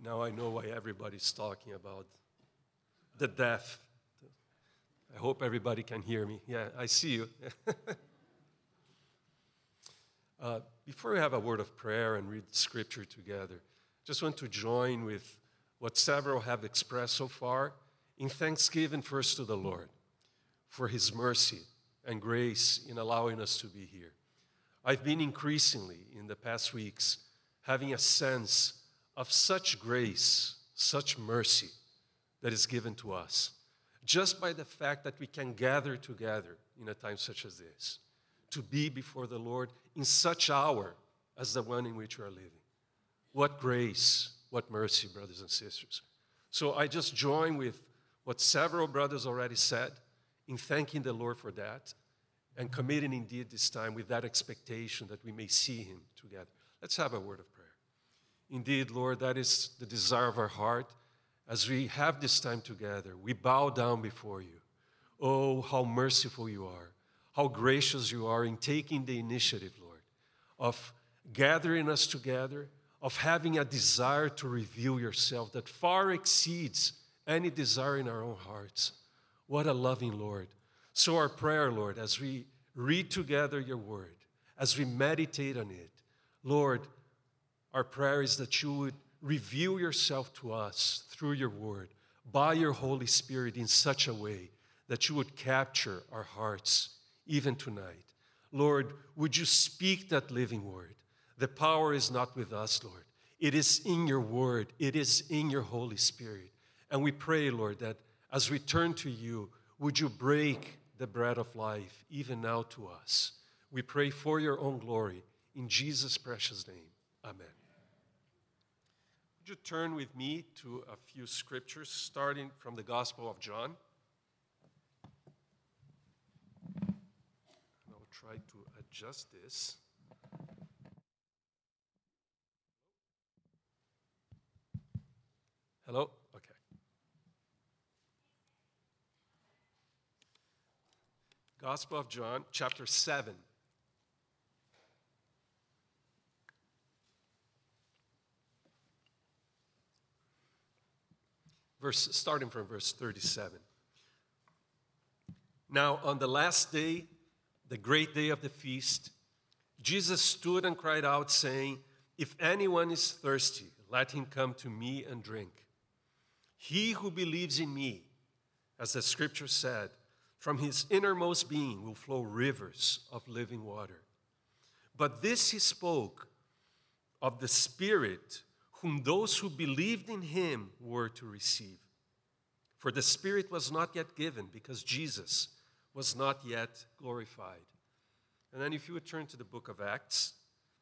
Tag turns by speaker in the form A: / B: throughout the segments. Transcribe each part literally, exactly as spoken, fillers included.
A: Now I know why everybody's talking about the death. I hope everybody can hear me. Yeah, I see you. uh, before we have a word of prayer and read scripture together, just want to join with what several have expressed so far in thanksgiving first to the Lord for his mercy and grace in allowing us to be here. I've been increasingly in the past weeks having a sense of such grace, such mercy that is given to us, just by the fact that we can gather together in a time such as this, to be before the Lord in such hour as the one in which we are living. What grace, what mercy, brothers and sisters. So I just join with what several brothers already said in thanking the Lord for that and committing indeed this time with that expectation that we may see him together. Let's have a word of prayer. Indeed, Lord, that is the desire of our heart. As we have this time together, we bow down before you. Oh, how merciful you are, how gracious you are in taking the initiative, Lord, of gathering us together, of having a desire to reveal yourself that far exceeds any desire in our own hearts. What a loving Lord. So our prayer, Lord, as we read together your word, as we meditate on it, Lord, our prayer is that you would reveal yourself to us through your word, by your Holy Spirit in such a way that you would capture our hearts even tonight. Lord, would you speak that living word? The power is not with us, Lord. It is in your word. It is in your Holy Spirit. And we pray, Lord, that as we turn to you, would you break the bread of life even now to us? We pray for your own glory. In Jesus' precious name, amen. Would you turn with me to a few scriptures, starting from the Gospel of John? I'll try to adjust this. Hello? Okay. Gospel of John, chapter seven. Verse, starting from verse thirty-seven. Now, on the last day, the great day of the feast, Jesus stood and cried out, saying, "If anyone is thirsty, let him come to me and drink. He who believes in me, as the scripture said, from his innermost being will flow rivers of living water." But this he spoke of the Spirit, whom those who believed in him were to receive. For the Spirit was not yet given, because Jesus was not yet glorified. And then if you would turn to the book of Acts,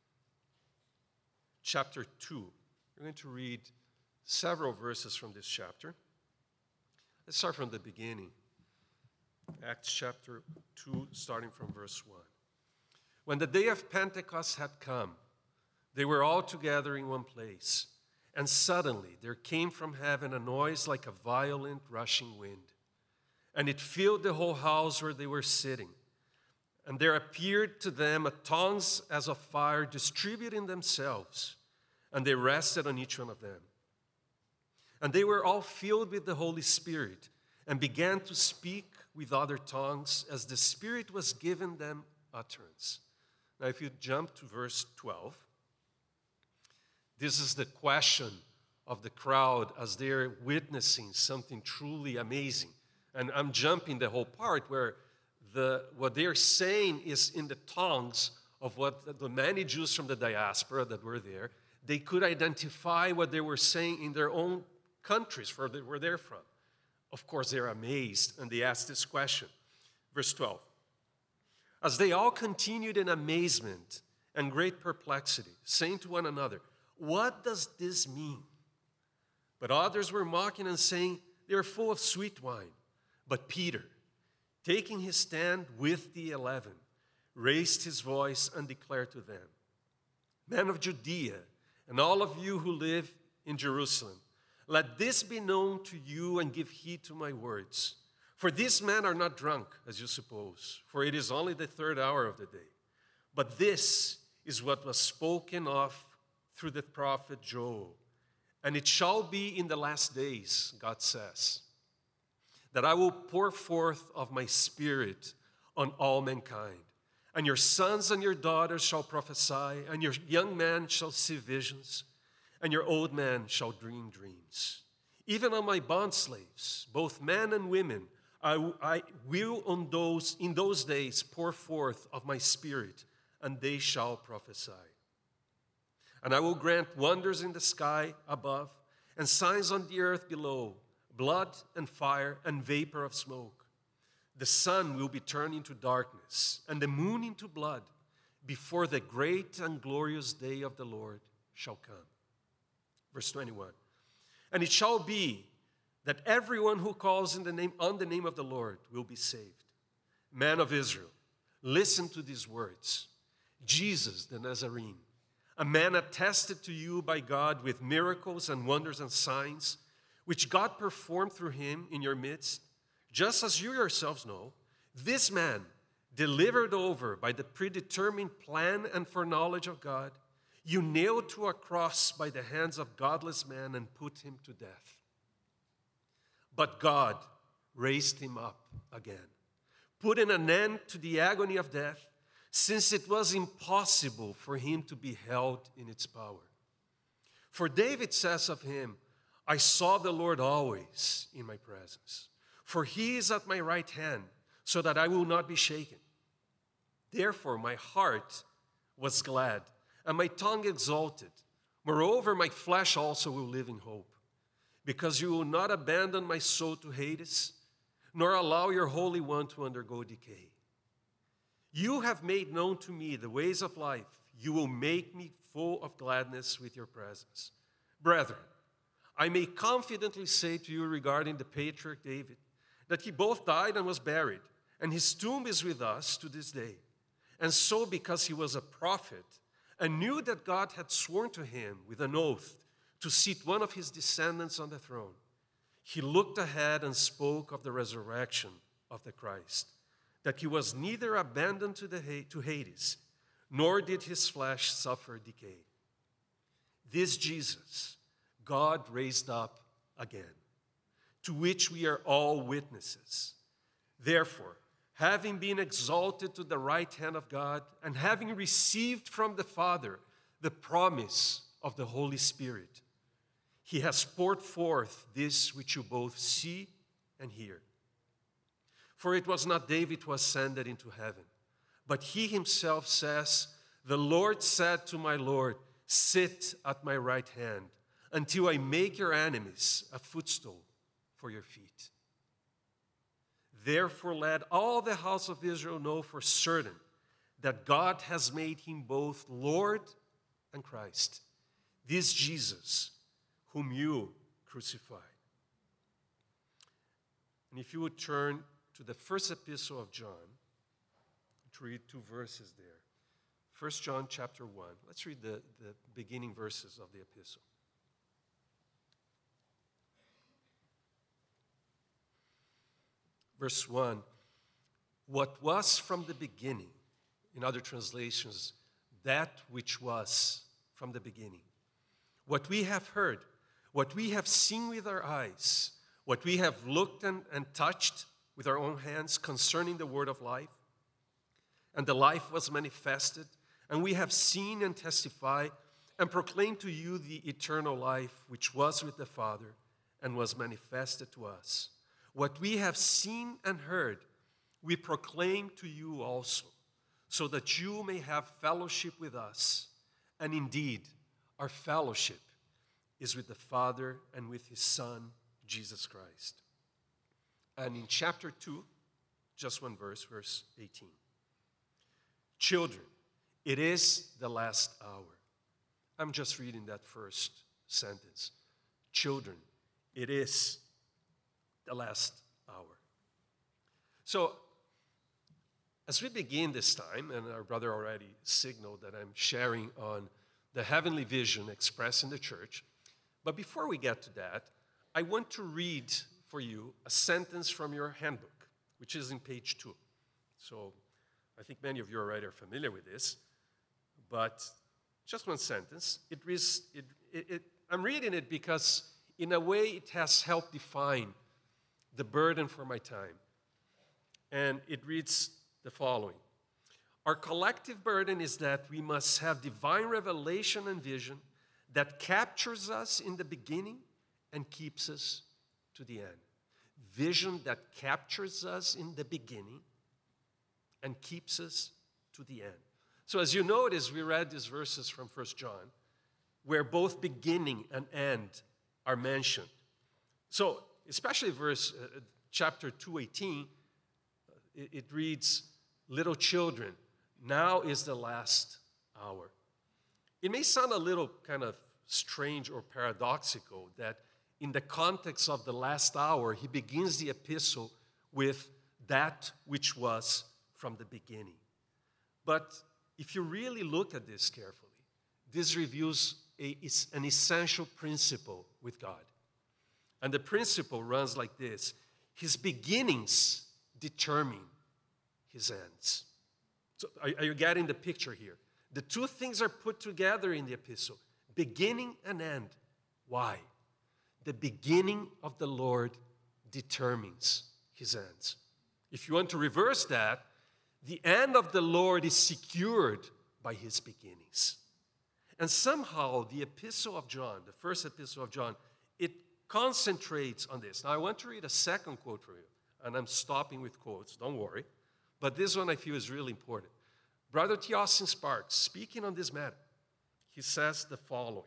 A: chapter two. We're going to read several verses from this chapter. Let's start from the beginning. Acts chapter two, starting from verse one. When the day of Pentecost had come, they were all together in one place, and suddenly there came from heaven a noise like a violent rushing wind, and it filled the whole house where they were sitting. And there appeared to them a tongues as of fire distributing themselves, and they rested on each one of them. And they were all filled with the Holy Spirit, and began to speak with other tongues as the Spirit was giving them utterance. Now if you jump to verse twelve, this is the question of the crowd as they're witnessing something truly amazing. And I'm jumping the whole part where the what they're saying is in the tongues of what the many Jews from the diaspora that were there, they could identify what they were saying in their own countries where they were there from. Of course, they're amazed, and they ask this question. Verse twelve. As they all continued in amazement and great perplexity, saying to one another, "What does this mean?" But others were mocking and saying, "They are full of sweet wine." But Peter, taking his stand with the eleven, raised his voice and declared to them, "Men of Judea, and all of you who live in Jerusalem, let this be known to you and give heed to my words. For these men are not drunk, as you suppose, for it is only the third hour of the day. But this is what was spoken of through the prophet Joel. And it shall be in the last days, God says, that I will pour forth of my Spirit on all mankind. And your sons and your daughters shall prophesy, and your young men shall see visions, and your old men shall dream dreams. Even on my bondslaves, both men and women, I, I will on those, in those days pour forth of my Spirit, and they shall prophesy. And I will grant wonders in the sky above, and signs on the earth below, blood and fire and vapor of smoke. The sun will be turned into darkness, and the moon into blood, before the great and glorious day of the Lord shall come. Verse twenty-one. And it shall be that everyone who calls in the name, on the name of the Lord will be saved. Man of Israel, listen to these words. Jesus the Nazarene, a man attested to you by God with miracles and wonders and signs, which God performed through him in your midst, just as you yourselves know, this man, delivered over by the predetermined plan and foreknowledge of God, you nailed to a cross by the hands of godless men and put him to death. But God raised him up again, putting an end to the agony of death, since it was impossible for him to be held in its power. For David says of him, I saw the Lord always in my presence. For he is at my right hand, so that I will not be shaken. Therefore my heart was glad, and my tongue exulted. Moreover, my flesh also will live in hope, because you will not abandon my soul to Hades, nor allow your Holy One to undergo decay. You have made known to me the ways of life. You will make me full of gladness with your presence. Brethren, I may confidently say to you regarding the patriarch David, that he both died and was buried, and his tomb is with us to this day. And so, because he was a prophet, and knew that God had sworn to him with an oath to seat one of his descendants on the throne, he looked ahead and spoke of the resurrection of the Christ, that he was neither abandoned to, the, to Hades, nor did his flesh suffer decay. This Jesus God raised up again, to which we are all witnesses. Therefore, having been exalted to the right hand of God, and having received from the Father the promise of the Holy Spirit, he has poured forth this which you both see and hear. For it was not David who ascended into heaven, but he himself says, the Lord said to my Lord, sit at my right hand, until I make your enemies a footstool for your feet. Therefore let all the house of Israel know for certain that God has made him both Lord and Christ, this Jesus whom you crucified. And if you would turn to the first epistle of John, to read two verses there. First John chapter one. Let's read the, the beginning verses of the epistle. Verse one, what was from the beginning, in other translations, that which was from the beginning. What we have heard, what we have seen with our eyes, what we have looked and, and touched with our own hands concerning the word of life. And the life was manifested, and we have seen and testified and proclaimed to you the eternal life which was with the Father and was manifested to us. What we have seen and heard, we proclaim to you also, so that you may have fellowship with us. And indeed, our fellowship is with the Father and with his Son, Jesus Christ. And in chapter two, just one verse, verse eighteen. Children, it is the last hour. I'm just reading that first sentence. Children, it is the last hour. So, as we begin this time, and our brother already signaled that I'm sharing on the heavenly vision expressed in the church, but before we get to that, I want to read for you a sentence from your handbook, which is in page two. So, I think many of you already are familiar with this, but just one sentence. It, reads, it, it, it I'm reading it because, in a way, it has helped define the burden for my time. And it reads the following. Our collective burden is that we must have divine revelation and vision that captures us in the beginning and keeps us to the end. Vision that captures us in the beginning and keeps us to the end. So as you notice, we read these verses from First John, where both beginning and end are mentioned. So especially verse uh, chapter two eighteen, it, it reads, little children, now is the last hour. It may sound a little kind of strange or paradoxical that in the context of the last hour, he begins the epistle with that which was from the beginning. But if you really look at this carefully, this reveals a, an essential principle with God. And the principle runs like this. His beginnings determine his ends. So are, are you getting the picture here? The two things are put together in the epistle, beginning and end. Why? The beginning of the Lord determines his ends. If you want to reverse that, the end of the Lord is secured by his beginnings. And somehow the epistle of John, the first epistle of John, it concentrates on this. Now I want to read a second quote for you, and I'm stopping with quotes, don't worry. But this one I feel is really important. Brother T. Austin Sparks, speaking on this matter, he says the following.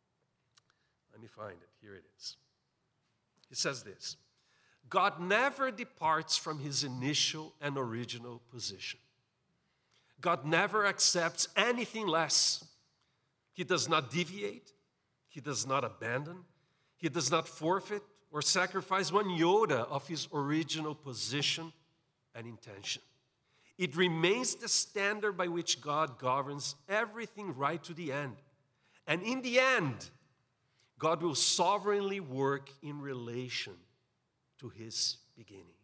A: Let me find it. Here it is. He says this. God never departs from his initial and original position. God never accepts anything less. He does not deviate. He does not abandon. He does not forfeit or sacrifice one iota of his original position and intention. It remains the standard by which God governs everything right to the end. And in the end, God will sovereignly work in relation to his beginning.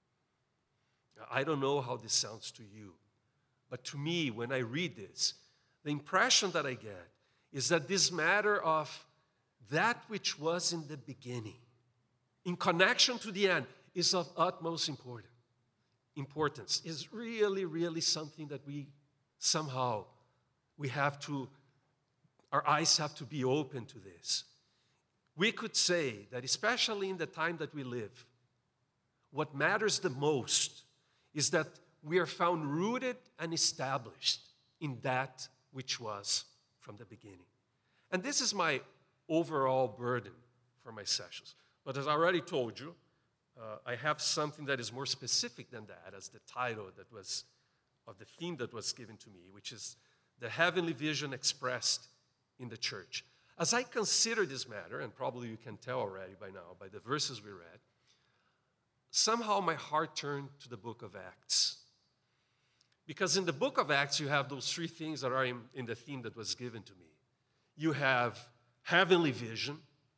A: Now, I don't know how this sounds to you, but to me, when I read this, the impression that I get is that this matter of that which was in the beginning, in connection to the end, is of utmost importance. Importance is really, really something that we somehow, we have to, our eyes have to be open to this. We could say that especially in the time that we live, what matters the most is that we are found rooted and established in that which was from the beginning. And this is my overall burden for my sessions. But as I already told you, uh, I have something that is more specific than that as the title that was, of the theme that was given to me, which is the heavenly vision expressed in the church. As I consider this matter, and probably you can tell already by now by the verses we read, somehow my heart turned to the book of Acts. Because in the book of Acts, you have those three things that are in, in the theme that was given to me. You have heavenly vision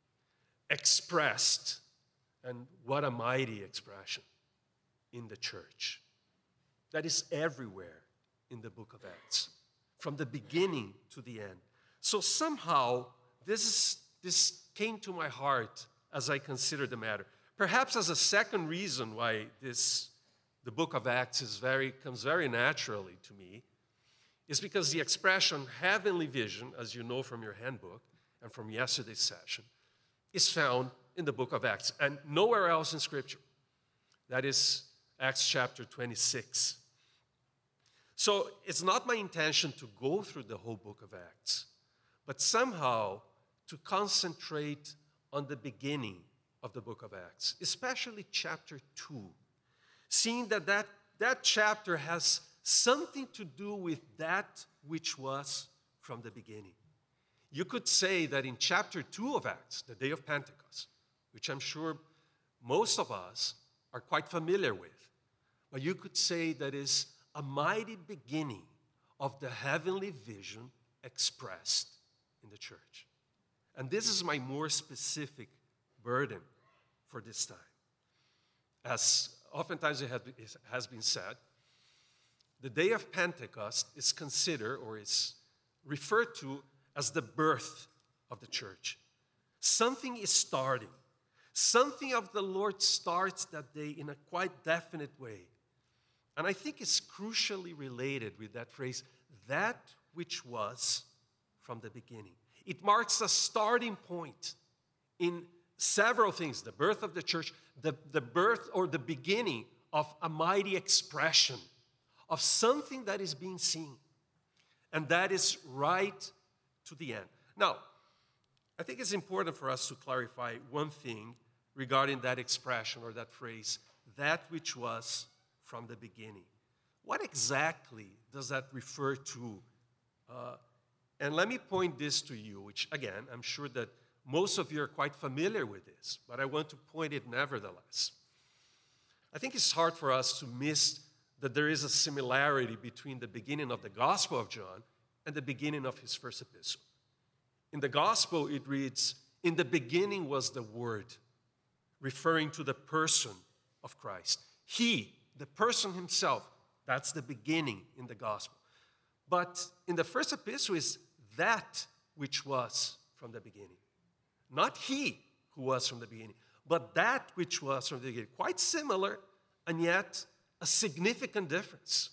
A: expressed, and what a mighty expression, in the church. That is everywhere in the book of Acts, from the beginning to the end. So somehow, this, is, this came to my heart as I considered the matter. Perhaps as a second reason why this, the book of Acts is very, comes very naturally to me, is because the expression heavenly vision, as you know from your handbook and from yesterday's session, is found in the book of Acts and nowhere else in Scripture. That is Acts chapter twenty-six. So it's not my intention to go through the whole book of Acts, but somehow to concentrate on the beginning of the book of Acts, especially chapter two, seeing that that, that chapter has something to do with that which was from the beginning. You could say that in chapter two of Acts, the day of Pentecost, which I'm sure most of us are quite familiar with, but you could say that is a mighty beginning of the heavenly vision expressed in the church. And this is my more specific burden for this time. As oftentimes it has been said, the day of Pentecost is considered or is referred to as the birth of the church. Something is starting. Something of the Lord starts that day in a quite definite way. And I think it's crucially related with that phrase, that which was from the beginning. It marks a starting point in several things. The birth of the church, the, the birth or the beginning of a mighty expression of something that is being seen. And that is right to the end. Now, I think it's important for us to clarify one thing regarding that expression or that phrase, that which was from the beginning. What exactly does that refer to? Uh, and let me point this to you, which again, I'm sure that most of you are quite familiar with this, but I want to point it nevertheless. I think it's hard for us to miss that there is a similarity between the beginning of the Gospel of John and the beginning of his first epistle. In the Gospel, it reads, "In the beginning was the Word," referring to the person of Christ. He, the person himself, that's the beginning in the Gospel. But in the first epistle is that which was from the beginning. Not he who was from the beginning, but that which was from the beginning. Quite similar, and yet a significant difference.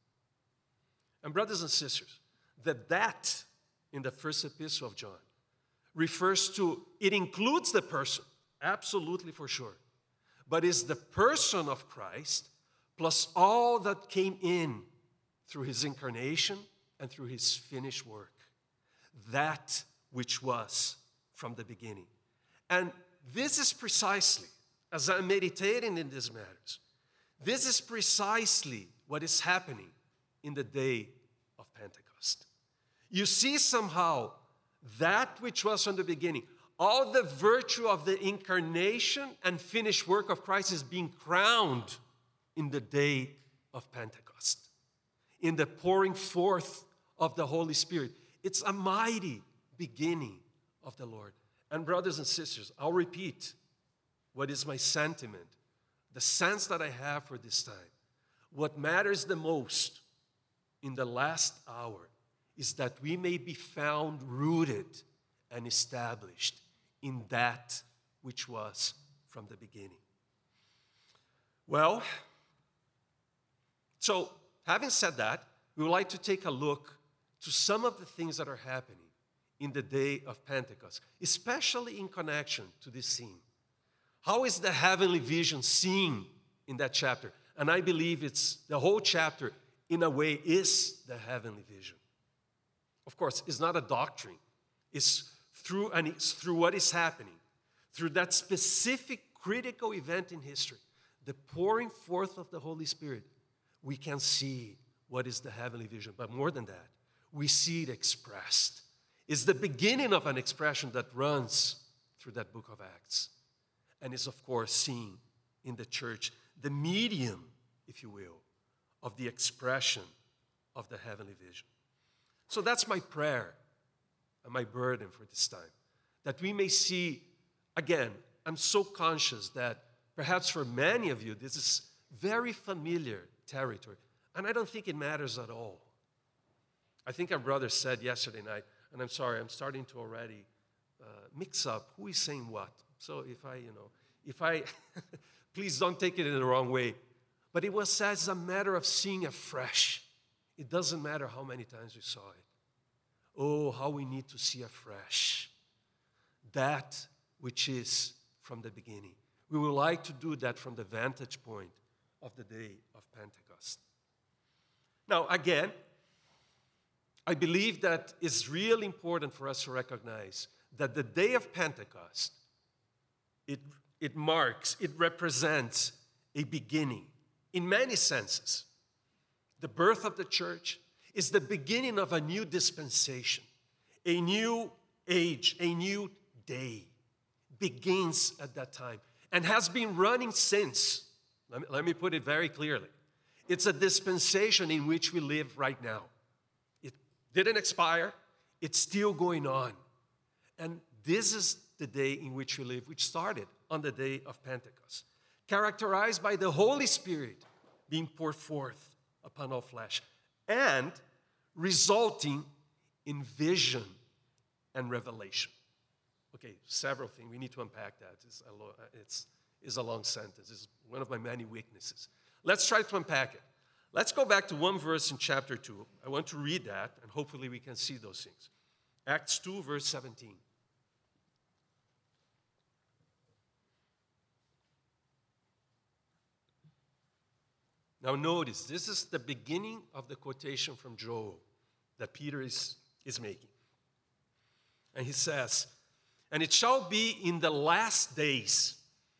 A: And brothers and sisters, that that in the first epistle of John refers to, it includes the person, absolutely for sure, but is the person of Christ plus all that came in through his incarnation and through his finished work. That which was from the beginning. And this is precisely, as I'm meditating in these matters, this is precisely what is happening in the day of Pentecost. You see somehow that which was from the beginning, all the virtue of the incarnation and finished work of Christ is being crowned in the day of Pentecost, in the pouring forth of the Holy Spirit. It's a mighty beginning of the Lord. And brothers and sisters, I'll repeat what is my sentiment, the sense that I have for this time. What matters the most in the last hour is that we may be found rooted and established in that which was from the beginning. Well, so having said that, we would like to take a look to some of the things that are happening in the day of Pentecost, especially in connection to this scene. How is the heavenly vision seen in that chapter? And I believe it's the whole chapter, in a way, is the heavenly vision. Of course, it's not a doctrine. It's through, and it's through what is happening, through that specific critical event in history, the pouring forth of the Holy Spirit, we can see what is the heavenly vision. But more than that, we see it expressed. It's the beginning of an expression that runs through that book of Acts. And is, of course, seen in the church, the medium, if you will, of the expression of the heavenly vision. So that's my prayer and my burden for this time, that we may see, again, I'm so conscious that perhaps for many of you, this is very familiar territory, and I don't think it matters at all. I think our brother said yesterday night, and I'm sorry, I'm starting to already uh, mix up who is saying what. So if I, you know, if I, please don't take it in the wrong way. But it was as a matter of seeing afresh. It doesn't matter how many times we saw it. Oh, how we need to see afresh that which is from the beginning. We would like to do that from the vantage point of the day of Pentecost. Now, again, I believe that it's really important for us to recognize that the day of Pentecost, it, it marks, it represents a beginning in many senses. The birth of the church is the beginning of a new dispensation, a new age, a new day begins at that time and has been running since. Let me, let me put it very clearly. It's a dispensation in which we live right now. It didn't expire. It's still going on. And this is the day in which we live, which started on the day of Pentecost, characterized by the Holy Spirit being poured forth upon all flesh and resulting in vision and revelation. Okay, several things. We need to unpack that. It's a, lo- it's, it's a long sentence. It's one of my many weaknesses. Let's try to unpack it. Let's go back to one verse in chapter two. I want to read that, and hopefully we can see those things. Acts two, verse seventeen. Now notice, this is the beginning of the quotation from Joel that Peter is, is making. And he says, and it shall be in the last days.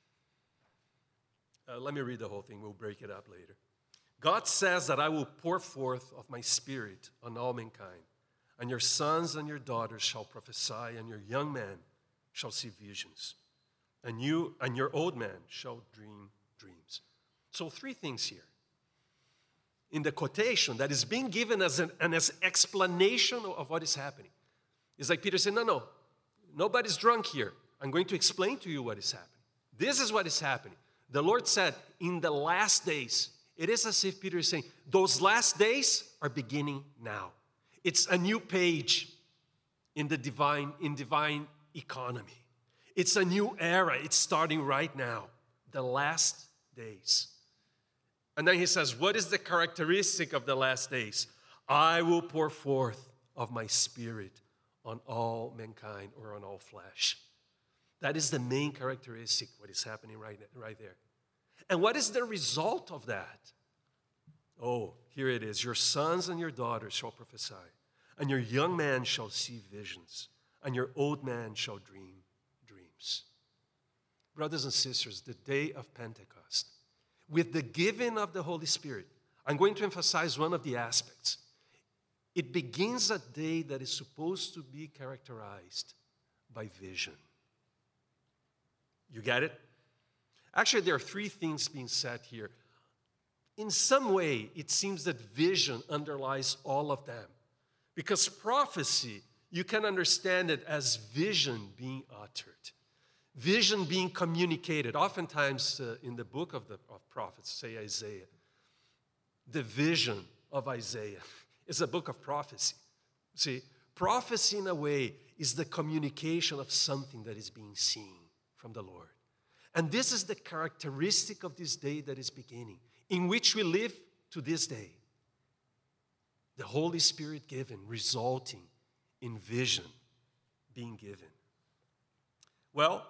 A: Uh, let me read the whole thing. We'll break it up later. God says that I will pour forth of my spirit on all mankind, and your sons and your daughters shall prophesy, and your young men shall see visions, and you and your old man shall dream dreams. So three things here. In the quotation that is being given as an, an as explanation of what is happening. It's like Peter said, no, no, nobody's drunk here. I'm going to explain to you what is happening. This is what is happening. The Lord said, in the last days, it is as if Peter is saying, those last days are beginning now. It's a new page in the divine, in divine economy. It's a new era. It's starting right now. The last days. And then he says, what is the characteristic of the last days? I will pour forth of my spirit on all mankind, or on all flesh. That is the main characteristic, what is happening right, right there. And what is the result of that? Oh, here it is. Your sons and your daughters shall prophesy, and your young man shall see visions, and your old man shall dream dreams. Brothers and sisters, the day of Pentecost, with the giving of the Holy Spirit, I'm going to emphasize one of the aspects. It begins a day that is supposed to be characterized by vision. You get it? Actually, there are three things being said here. In some way, it seems that vision underlies all of them. Because prophecy, you can understand it as vision being uttered. Vision being communicated. Oftentimes uh, in the book of the of prophets, say Isaiah, the vision of Isaiah is a book of prophecy. See, prophecy in a way is the communication of something that is being seen from the Lord. And this is the characteristic of this day that is beginning, in which we live to this day. The Holy Spirit given, resulting in vision being given. Well,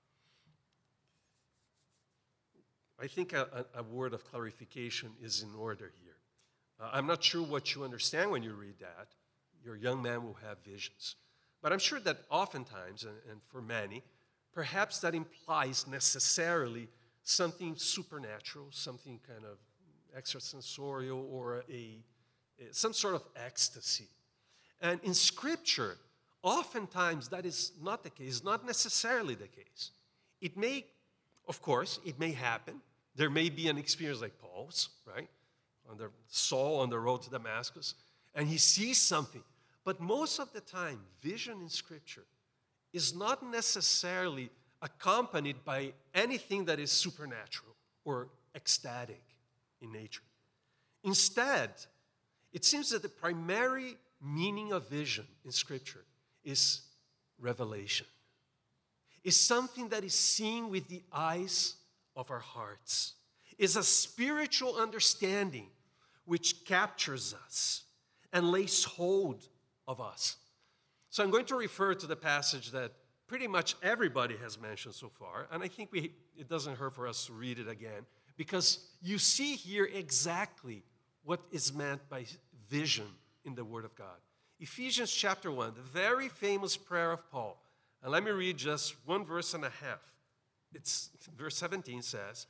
A: I think a, a, a word of clarification is in order here. Uh, I'm not sure what you understand when you read that. Your young man will have visions. But I'm sure that oftentimes, and, and for many, perhaps that implies necessarily something supernatural, something kind of extrasensorial, or a, a some sort of ecstasy. And in Scripture, oftentimes that is not the case, not necessarily the case. It may, of course, it may happen. There may be an experience like Paul's, right? On the Saul on the road to Damascus, and he sees something. But most of the time, vision in Scripture is not necessarily accompanied by anything that is supernatural or ecstatic in nature. Instead, it seems that the primary meaning of vision in Scripture is revelation. It's something that is seen with the eyes of our hearts. It's a spiritual understanding which captures us and lays hold of us. So I'm going to refer to the passage that pretty much everybody has mentioned so far, and I think we, it doesn't hurt for us to read it again, because you see here exactly what is meant by vision in the Word of God. Ephesians chapter one, the very famous prayer of Paul. And let me read just one verse and a half. It's verse seventeen says,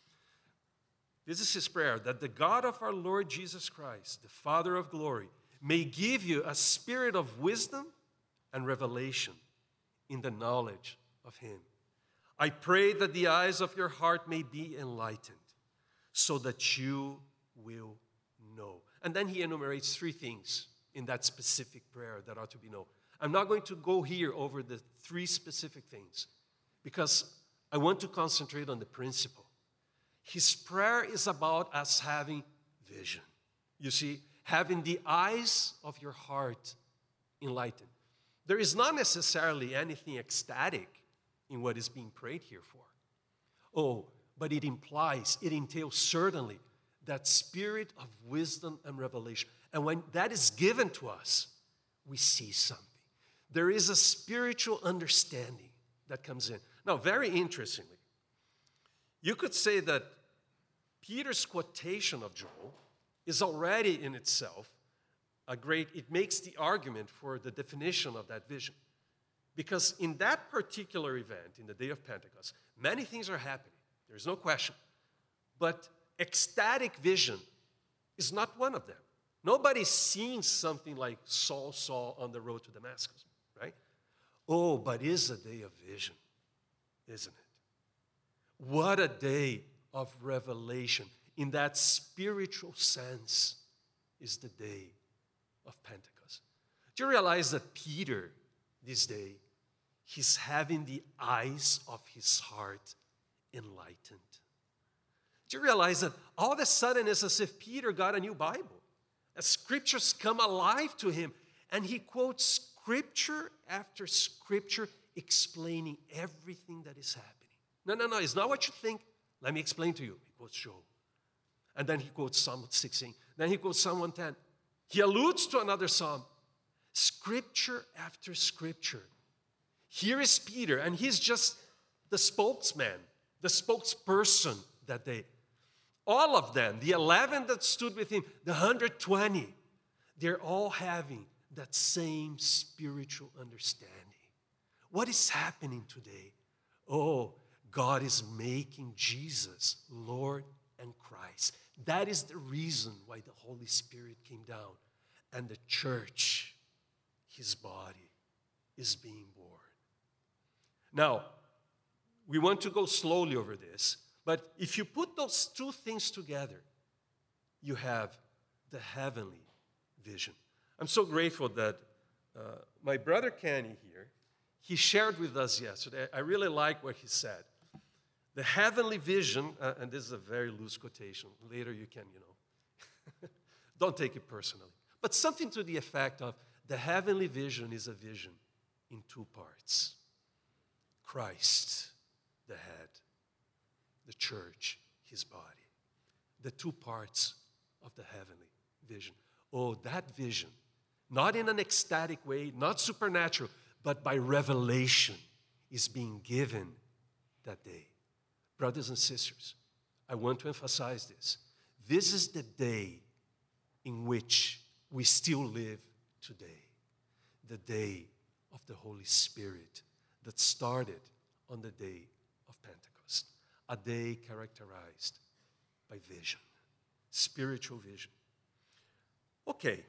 A: this is his prayer, that the God of our Lord Jesus Christ, the Father of glory, may give you a spirit of wisdom and revelation in the knowledge of him. I pray that the eyes of your heart may be enlightened, so that you will know. And then he enumerates three things in that specific prayer that ought to be known. I'm not going to go here over the three specific things, because I want to concentrate on the principle. His prayer is about us having vision. You see, having the eyes of your heart enlightened. There is not necessarily anything ecstatic in what is being prayed here for. Oh, but it implies, it entails certainly that spirit of wisdom and revelation. And when that is given to us, we see something. There is a spiritual understanding that comes in. Now, very interestingly, you could say that Peter's quotation of Joel is already in itself a great, it makes the argument for the definition of that vision. Because in that particular event, in the day of Pentecost, many things are happening. There's no question. But ecstatic vision is not one of them. Nobody's seeing something like Saul saw on the road to Damascus, right? Oh, but it's a day of vision, isn't it? What a day of revelation. In that spiritual sense is the day of Pentecost. Do you realize that Peter, this day, he's having the eyes of his heart enlightened? Do you realize that all of a sudden it's as if Peter got a new Bible? As scriptures come alive to him, and he quotes scripture after scripture explaining everything that is happening. No, no, no, it's not what you think. Let me explain to you. He quotes Joel. And then he quotes Psalm sixteen. Then he quotes Psalm one ten. He alludes to another psalm. Scripture after scripture. Here is Peter, and he's just the spokesman, the spokesperson that day. All of them, the eleven that stood with him, the one hundred twenty, they're all having that same spiritual understanding. What is happening today? Oh, God is making Jesus Lord and Christ. That is the reason why the Holy Spirit came down. And the church, his body, is being born. Now, we want to go slowly over this, but if you put those two things together, you have the heavenly vision. I'm so grateful that uh, my brother Kenny here, he shared with us yesterday. I really like what he said. The heavenly vision, uh, and this is a very loose quotation. Later you can, you know, don't take it personally. But something to the effect of the heavenly vision is a vision in two parts. Christ, the head, the church, his body. The two parts of the heavenly vision. Oh, that vision, not in an ecstatic way, not supernatural, but by revelation, is being given that day. Brothers and sisters, I want to emphasize this. This is the day in which we still live today. The day of the Holy Spirit that started on the day of Pentecost. A day characterized by vision, spiritual vision. Okay.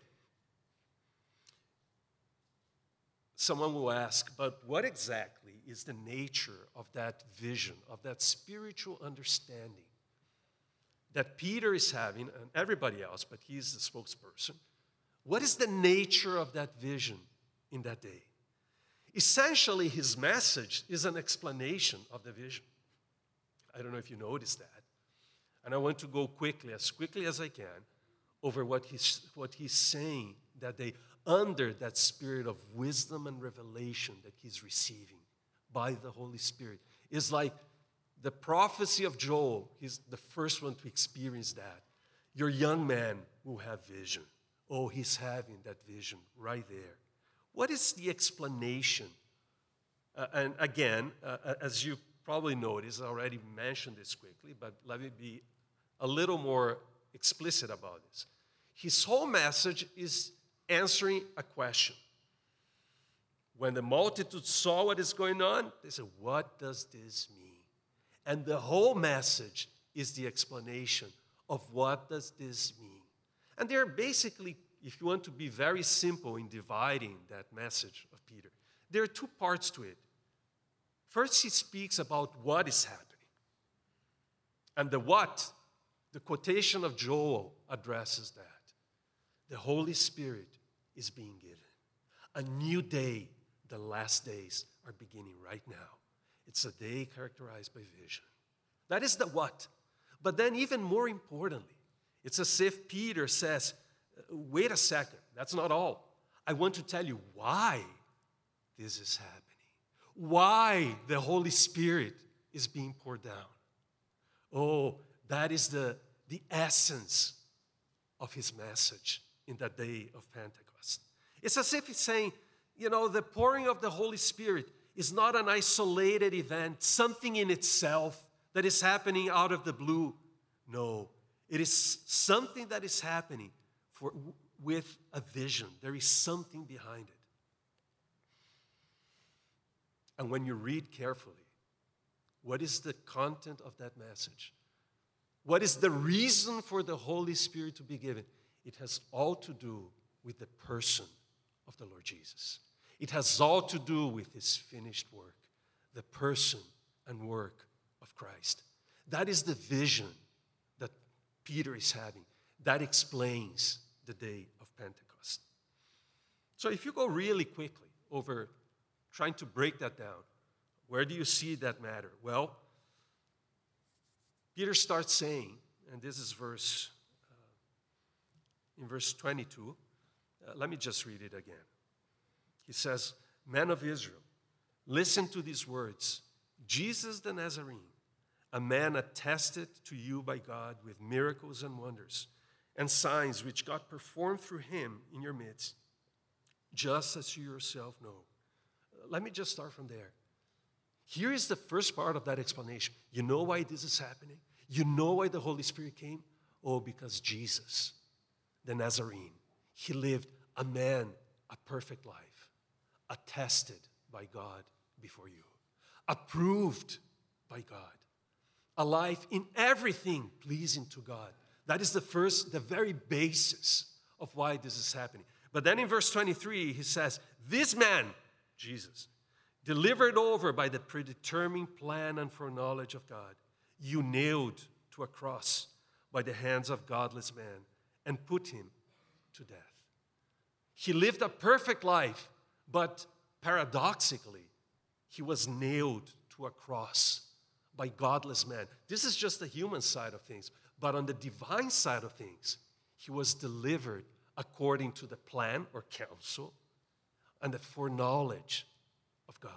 A: Someone will ask, but what exactly is the nature of that vision, of that spiritual understanding that Peter is having, and everybody else, but he's the spokesperson? What is the nature of that vision in that day? Essentially, his message is an explanation of the vision. I don't know if you noticed that. And I want to go quickly, as quickly as I can, over what he's, what he's saying that day under that spirit of wisdom and revelation that he's receiving by the Holy Spirit. It's like the prophecy of Joel. He's the first one to experience that. Your young man will have vision. Oh, he's having that vision right there. What is the explanation? Uh, and again, uh, as you probably noticed, I already mentioned this quickly, but let me be a little more explicit about this. His whole message is answering a question. When the multitude saw what is going on, they said, what does this mean? And the whole message is the explanation of what does this mean. And there are basically, if you want to be very simple in dividing that message of Peter, there are two parts to it. First, he speaks about what is happening. And the what, the quotation of Joel addresses that. The Holy Spirit is being given. A new day, the last days are beginning right now. It's a day characterized by vision. That is the what. But then even more importantly, it's as if Peter says, wait a second, that's not all. I want to tell you why this is happening, why the Holy Spirit is being poured down. Oh, that is the, the essence of his message in that day of Pentecost. It's as if he's saying, you know, the pouring of the Holy Spirit is not an isolated event, something in itself that is happening out of the blue. No, it is something that is happening for, with a vision. There is something behind it. And when you read carefully, what is the content of that message? What is the reason for the Holy Spirit to be given? It has all to do with the person of the Lord Jesus. It has all to do with his finished work, the person and work of Christ. That is the vision that Peter is having. That explains the day of Pentecost. So if you go really quickly over trying to break that down, where do you see that matter? Well, Peter starts saying, and this is verse, uh, in verse twenty-two, uh, let me just read it again. He says, "Men of Israel, listen to these words. Jesus the Nazarene, a man attested to you by God with miracles and wonders and signs which God performed through him in your midst, just as you yourself know." Let me just start from there. Here is the first part of that explanation. You know why this is happening? You know why the Holy Spirit came? Oh, because Jesus, the Nazarene, he lived a man, a perfect life, attested by God before you, approved by God, a life in everything pleasing to God. That is the first, the very basis of why this is happening. But then in verse twenty-three, he says, "This man," Jesus, "delivered over by the predetermined plan and foreknowledge of God, you nailed to a cross by the hands of godless man and put him to death." He lived a perfect life, but paradoxically, he was nailed to a cross by godless man. This is just the human side of things. But on the divine side of things, he was delivered according to the plan or counsel and the foreknowledge of God.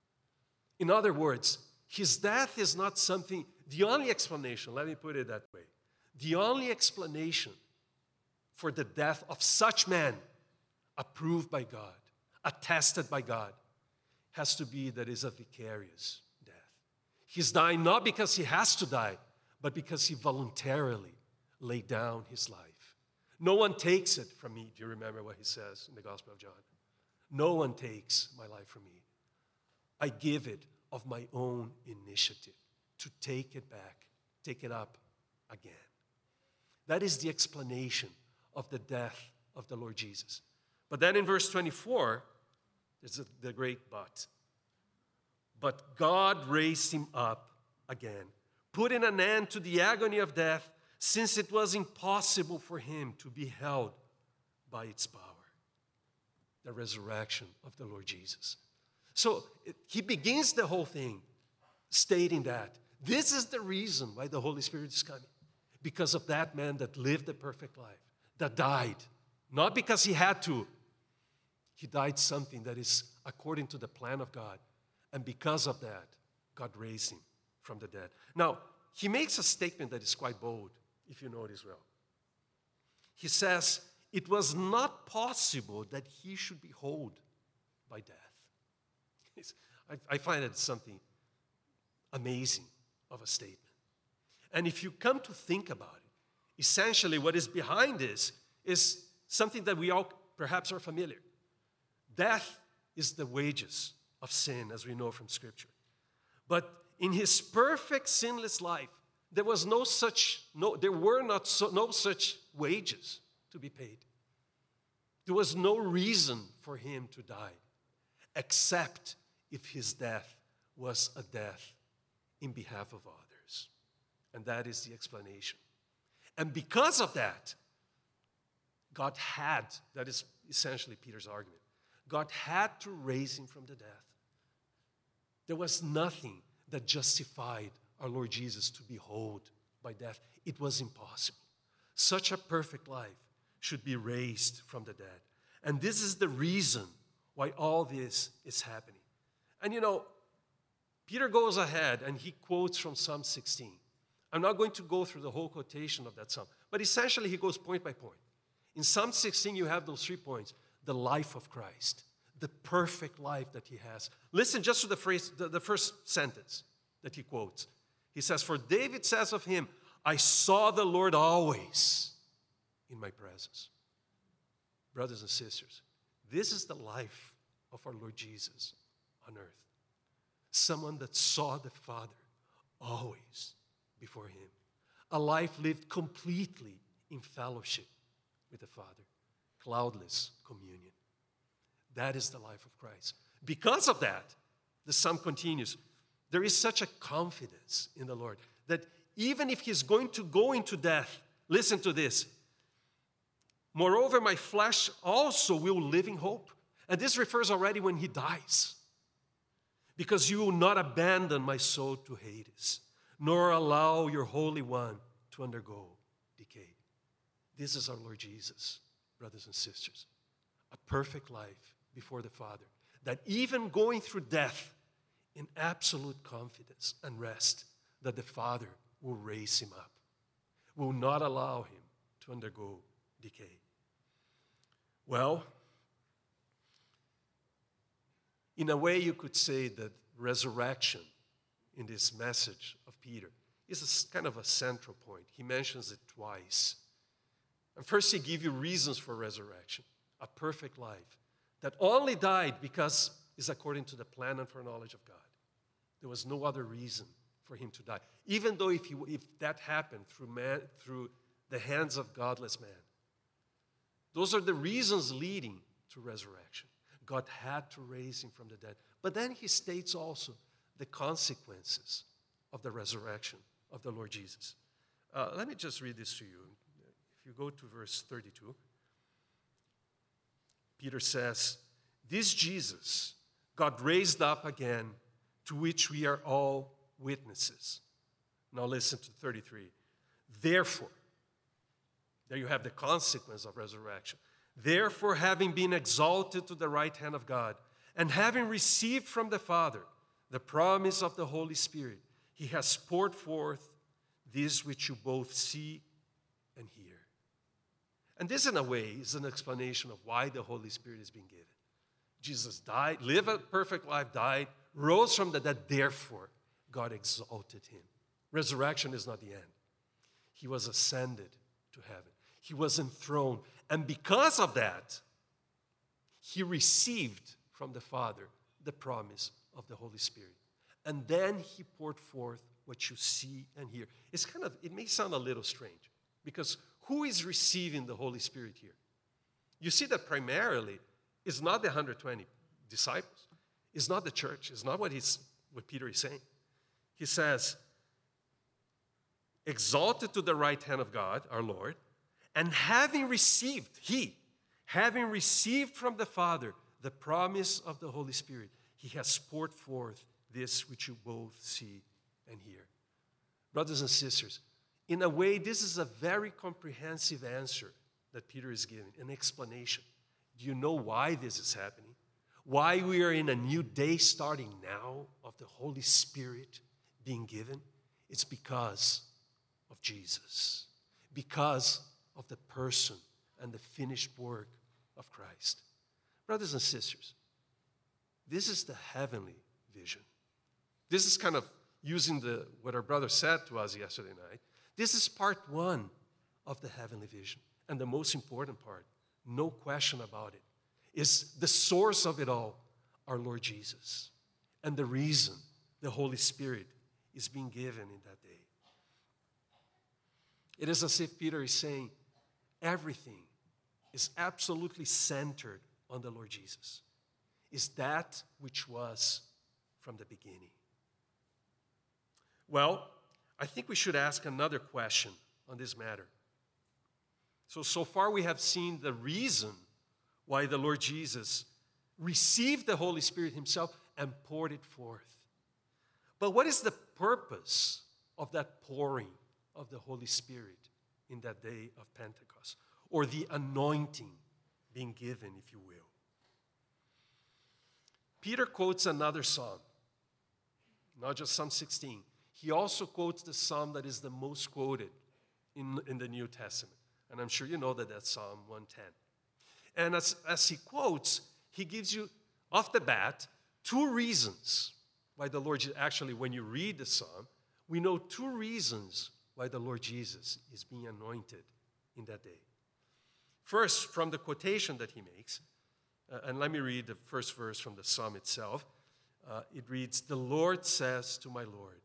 A: In other words, his death is not something, the only explanation, let me put it that way, the only explanation for the death of such man, approved by God, attested by God, has to be that is a vicarious death. He's dying not because he has to die, but because he voluntarily laid down his life. No one takes it from me. Do you remember what he says in the Gospel of John? No one takes my life from me. I give it of my own initiative to take it back, take it up again. That is the explanation of the death of the Lord Jesus. But then in verse twenty-four, there's a, the great but. But God raised him up again, putting an end to the agony of death, since it was impossible for him to be held by its power. The resurrection of the Lord Jesus. So it, he begins the whole thing stating that this is the reason why the Holy Spirit is coming. Because of that man that lived a perfect life, that died. Not because he had to. He died something that is according to the plan of God. And because of that, God raised him from the dead. Now, he makes a statement that is quite bold, if you notice well. He says, it was not possible that he should be held by death. I, I find it something amazing of a statement. And if you come to think about it, essentially what is behind this is something that we all perhaps are familiar. Death is the wages of sin, as we know from Scripture. But in his perfect sinless life, there was no such, no, there were not so, no such wages to be paid. There was no reason for him to die, except if his death was a death in behalf of others. And that is the explanation. And because of that, God had, that is essentially Peter's argument, God had to raise him from the death. There was nothing that justified our Lord Jesus to be held by death. It was impossible. Such a perfect life should be raised from the dead. And this is the reason why all this is happening. And you know, Peter goes ahead and he quotes from Psalm sixteen. I'm not going to go through the whole quotation of that psalm, but essentially he goes point by point. In Psalm sixteen, you have those three points. The life of Christ, the perfect life that he has. Listen just to the, phrase, the, the first sentence that he quotes. He says, for David says of him, I saw the Lord always in my presence. Brothers and sisters, this is the life of our Lord Jesus on earth. Someone that saw the Father always before him. A life lived completely in fellowship with the Father. Cloudless communion. That is the life of Christ. Because of that, the psalm continues, there is such a confidence in the Lord that even if he's going to go into death, listen to this, moreover, my flesh also will live in hope. And this refers already when he dies. Because you will not abandon my soul to Hades, nor allow your Holy One to undergo decay. This is our Lord Jesus, brothers and sisters. A perfect life before the Father, that even going through death in absolute confidence and rest, that the Father will raise him up, will not allow him to undergo decay. Well, in a way you could say that resurrection in this message of Peter is a, kind of a central point. He mentions it twice. And first he gives you reasons for resurrection, a perfect life that only died because it's according to the plan and foreknowledge of God. There was no other reason for him to die, even though if, he, if that happened through, man, through the hands of godless man. Those are the reasons leading to resurrection. God had to raise him from the dead. But then he states also the consequences of the resurrection of the Lord Jesus. Uh, let me just read this to you. If you go to verse thirty-two, Peter says, this Jesus God raised up again, to which we are all witnesses. Now listen to thirty-three. Therefore, there you have the consequence of resurrection. Therefore, having been exalted to the right hand of God, and having received from the Father the promise of the Holy Spirit, he has poured forth this which you both see and hear. And this, in a way, is an explanation of why the Holy Spirit is being given. Jesus died, lived a perfect life, died, rose from the dead. Therefore, God exalted him. Resurrection is not the end. He was ascended to heaven. He was enthroned. And because of that, he received from the Father the promise of the Holy Spirit. And then he poured forth what you see and hear. It's kind of, it may sound a little strange, because who is receiving the Holy Spirit here? You see that primarily it's not the one hundred twenty disciples. It's not the church. It's not what, he's, what Peter is saying. He says, exalted to the right hand of God, our Lord, and having received, he, having received from the Father the promise of the Holy Spirit, he has poured forth this which you both see and hear. Brothers and sisters, in a way, this is a very comprehensive answer that Peter is giving, an explanation. Do you know why this is happening? Why we are in a new day starting now of the Holy Spirit being given? It's because of Jesus. Because of the person and the finished work of Christ. Brothers and sisters, this is the heavenly vision. This is kind of using the what our brother said to us yesterday night. This is part one of the heavenly vision. And the most important part, no question about it, is the source of it all, our Lord Jesus. And the reason the Holy Spirit is being given in that day. It is as if Peter is saying, everything is absolutely centered on the Lord Jesus. Is that which was from the beginning. Well, I think we should ask another question on this matter. So, so far we have seen the reason why the Lord Jesus received the Holy Spirit himself and poured it forth. But what is the purpose of that pouring of the Holy Spirit in that day of Pentecost? Or the anointing being given, if you will. Peter quotes another psalm, not just Psalm sixteen. He also quotes the psalm that is the most quoted in, in the New Testament. And I'm sure you know that that's Psalm one ten. And as, as he quotes, he gives you, off the bat, two reasons why the Lord, actually, when you read the psalm, we know two reasons why the Lord Jesus is being anointed in that day. First, from the quotation that he makes, uh, and let me read the first verse from the psalm itself. Uh, it reads, "The Lord says to my Lord,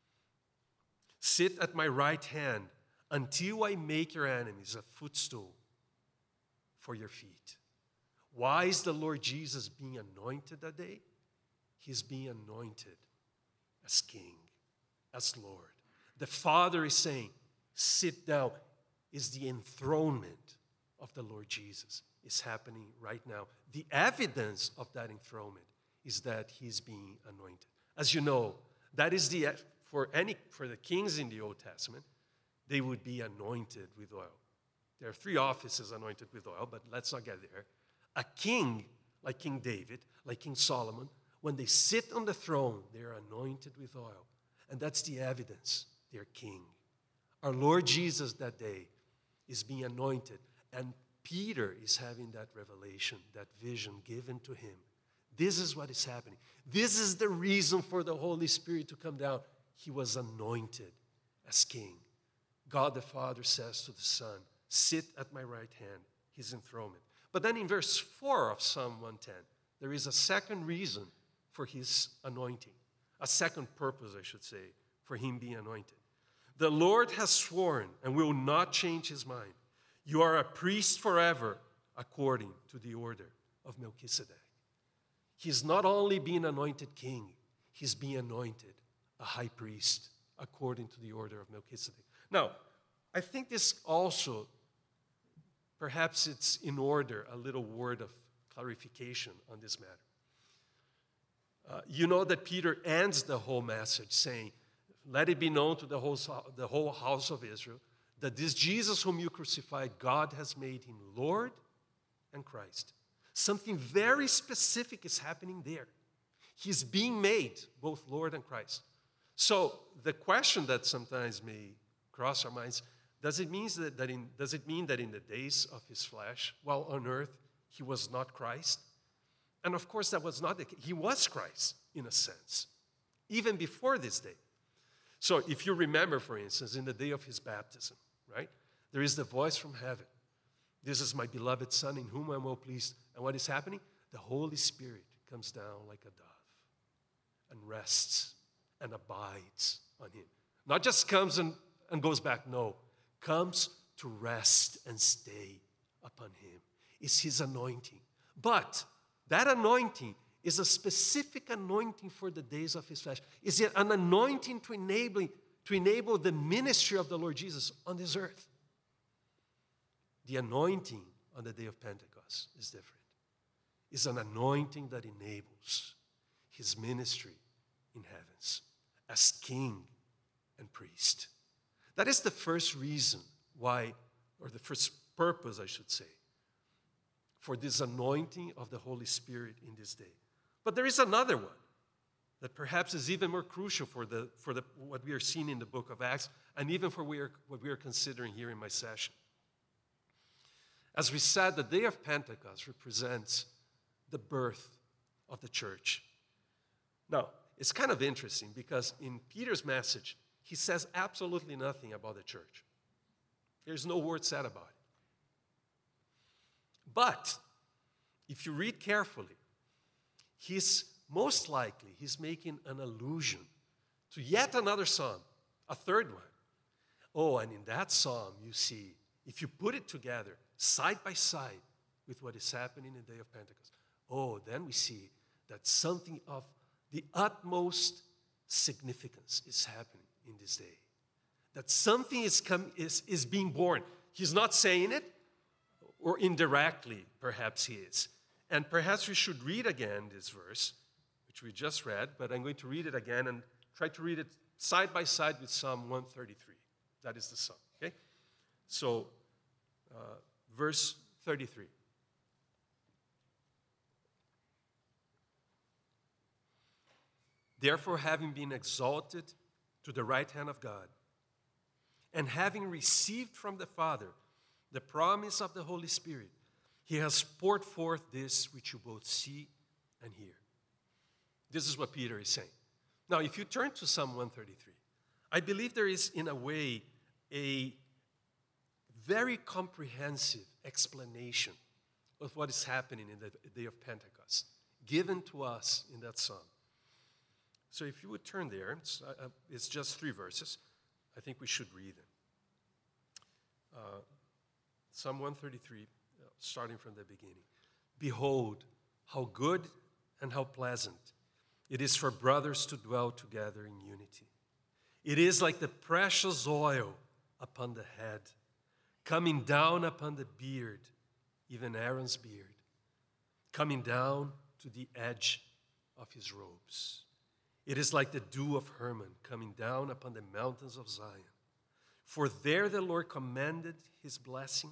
A: sit at my right hand until I make your enemies a footstool for your feet." Why is the Lord Jesus being anointed that day? He's being anointed as King, as Lord. The Father is saying, sit down. Is the enthronement of the Lord Jesus is happening right now. The evidence of that enthronement is that he's being anointed. As you know, that is the, for any, for the kings in the Old Testament, they would be anointed with oil. There are three offices anointed with oil, but let's not get there. A king, like King David, like King Solomon, when they sit on the throne, they are anointed with oil. And that's the evidence they're king. Our Lord Jesus that day is being anointed, and Peter is having that revelation, that vision given to him. This is what is happening. This is the reason for the Holy Spirit to come down. He was anointed as king. God the Father says to the Son, sit at my right hand, his enthronement. But then in verse four of Psalm one ten, there is a second reason for his anointing, a second purpose, I should say, for him being anointed. The Lord has sworn and will not change his mind. You are a priest forever, according to the order of Melchizedek. He's not only being anointed king, he's being anointed a high priest, according to the order of Melchizedek. Now, I think this also, perhaps it's in order, a little word of clarification on this matter. Uh, you know that Peter ends the whole message saying, let it be known to the whole, the whole house of Israel that this Jesus whom you crucified, God has made him Lord and Christ. Something very specific is happening there. He's being made both Lord and Christ. So the question that sometimes may cross our minds, does it mean that, that in, does it mean that in the days of his flesh, while on earth, he was not Christ? And of course, that was not the case. He was Christ, in a sense, even before this day. So if you remember, for instance, in the day of his baptism, right, there is the voice from heaven. This is my beloved Son in whom I'm well pleased. And what is happening? The Holy Spirit comes down like a dove and rests and abides on him. Not just comes and, and goes back, no. Comes to rest and stay upon him. It's his anointing. But that anointing is a specific anointing for the days of his flesh. Is it an anointing to enable, to enable the ministry of the Lord Jesus on this earth? The anointing on the day of Pentecost is different. It's an anointing that enables his ministry in heavens as king and priest. That is the first reason why, or the first purpose, I should say, for this anointing of the Holy Spirit in this day. But there is another one that perhaps is even more crucial for, the, for the, what we are seeing in the book of Acts, and even for we are, what we are considering here in my session. As we said, the day of Pentecost represents the birth of the church. Now, it's kind of interesting because in Peter's message, he says absolutely nothing about the church. There's no word said about it. But if you read carefully, he's most likely, he's making an allusion to yet another psalm, a third one. Oh, and in that psalm, you see, if you put it together, side by side with what is happening in the day of Pentecost, oh, then we see that something of the utmost significance is happening in this day. That something is, come, is, is being born. He's not saying it, or indirectly, perhaps he is. And perhaps we should read again this verse, which we just read, but I'm going to read it again and try to read it side by side with Psalm one thirty-three. That is the psalm, okay? So, uh, verse thirty-three. Therefore, having been exalted to the right hand of God, and having received from the Father the promise of the Holy Spirit, he has poured forth this which you both see and hear. This is what Peter is saying. Now, if you turn to Psalm one thirty-three, I believe there is, in a way, a very comprehensive explanation of what is happening in the day of Pentecost, given to us in that psalm. So if you would turn there, it's, uh, it's just three verses. I think we should read them. Uh, Psalm one thirty-three, uh, starting from the beginning. Behold, how good and how pleasant it is for brothers to dwell together in unity. It is like the precious oil upon the head, coming down upon the beard, even Aaron's beard, coming down to the edge of his robes. It is like the dew of Hermon coming down upon the mountains of Zion. For there the Lord commanded his blessing,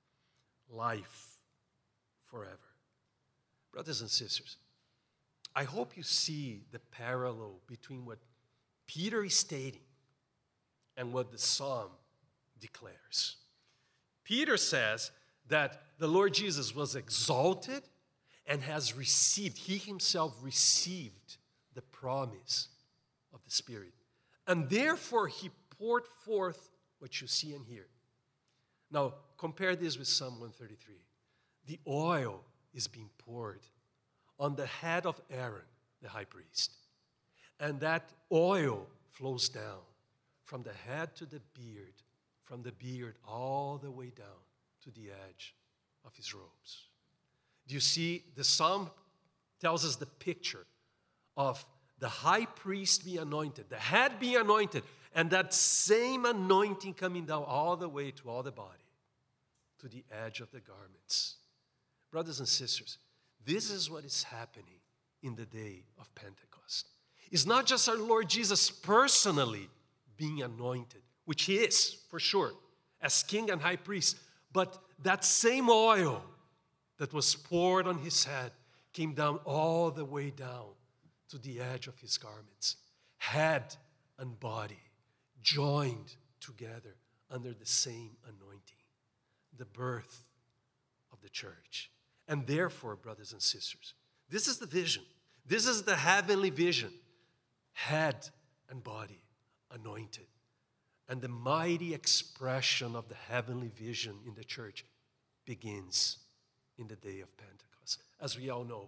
A: life forever. Brothers and sisters, I hope you see the parallel between what Peter is stating and what the psalm declares. Peter says that the Lord Jesus was exalted and has received, he himself received the promise of the Spirit. And therefore, he poured forth what you see and hear. Now, compare this with Psalm one thirty-three. The oil is being poured on the head of Aaron, the high priest. And that oil flows down from the head to the beard, from the beard all the way down to the edge of his robes. Do you see? The psalm tells us the picture of the high priest being anointed, the head being anointed, and that same anointing coming down all the way to all the body, to the edge of the garments. Brothers and sisters, this is what is happening in the day of Pentecost. It's not just our Lord Jesus personally being anointed, which he is, for sure, as king and high priest, but that same oil that was poured on his head came down all the way down to the edge of his garments. Head and body joined together under the same anointing. The birth of the church. And therefore, brothers and sisters, this is the vision. This is the heavenly vision. Head and body anointed. And the mighty expression of the heavenly vision in the church begins in the day of Pentecost. As we all know,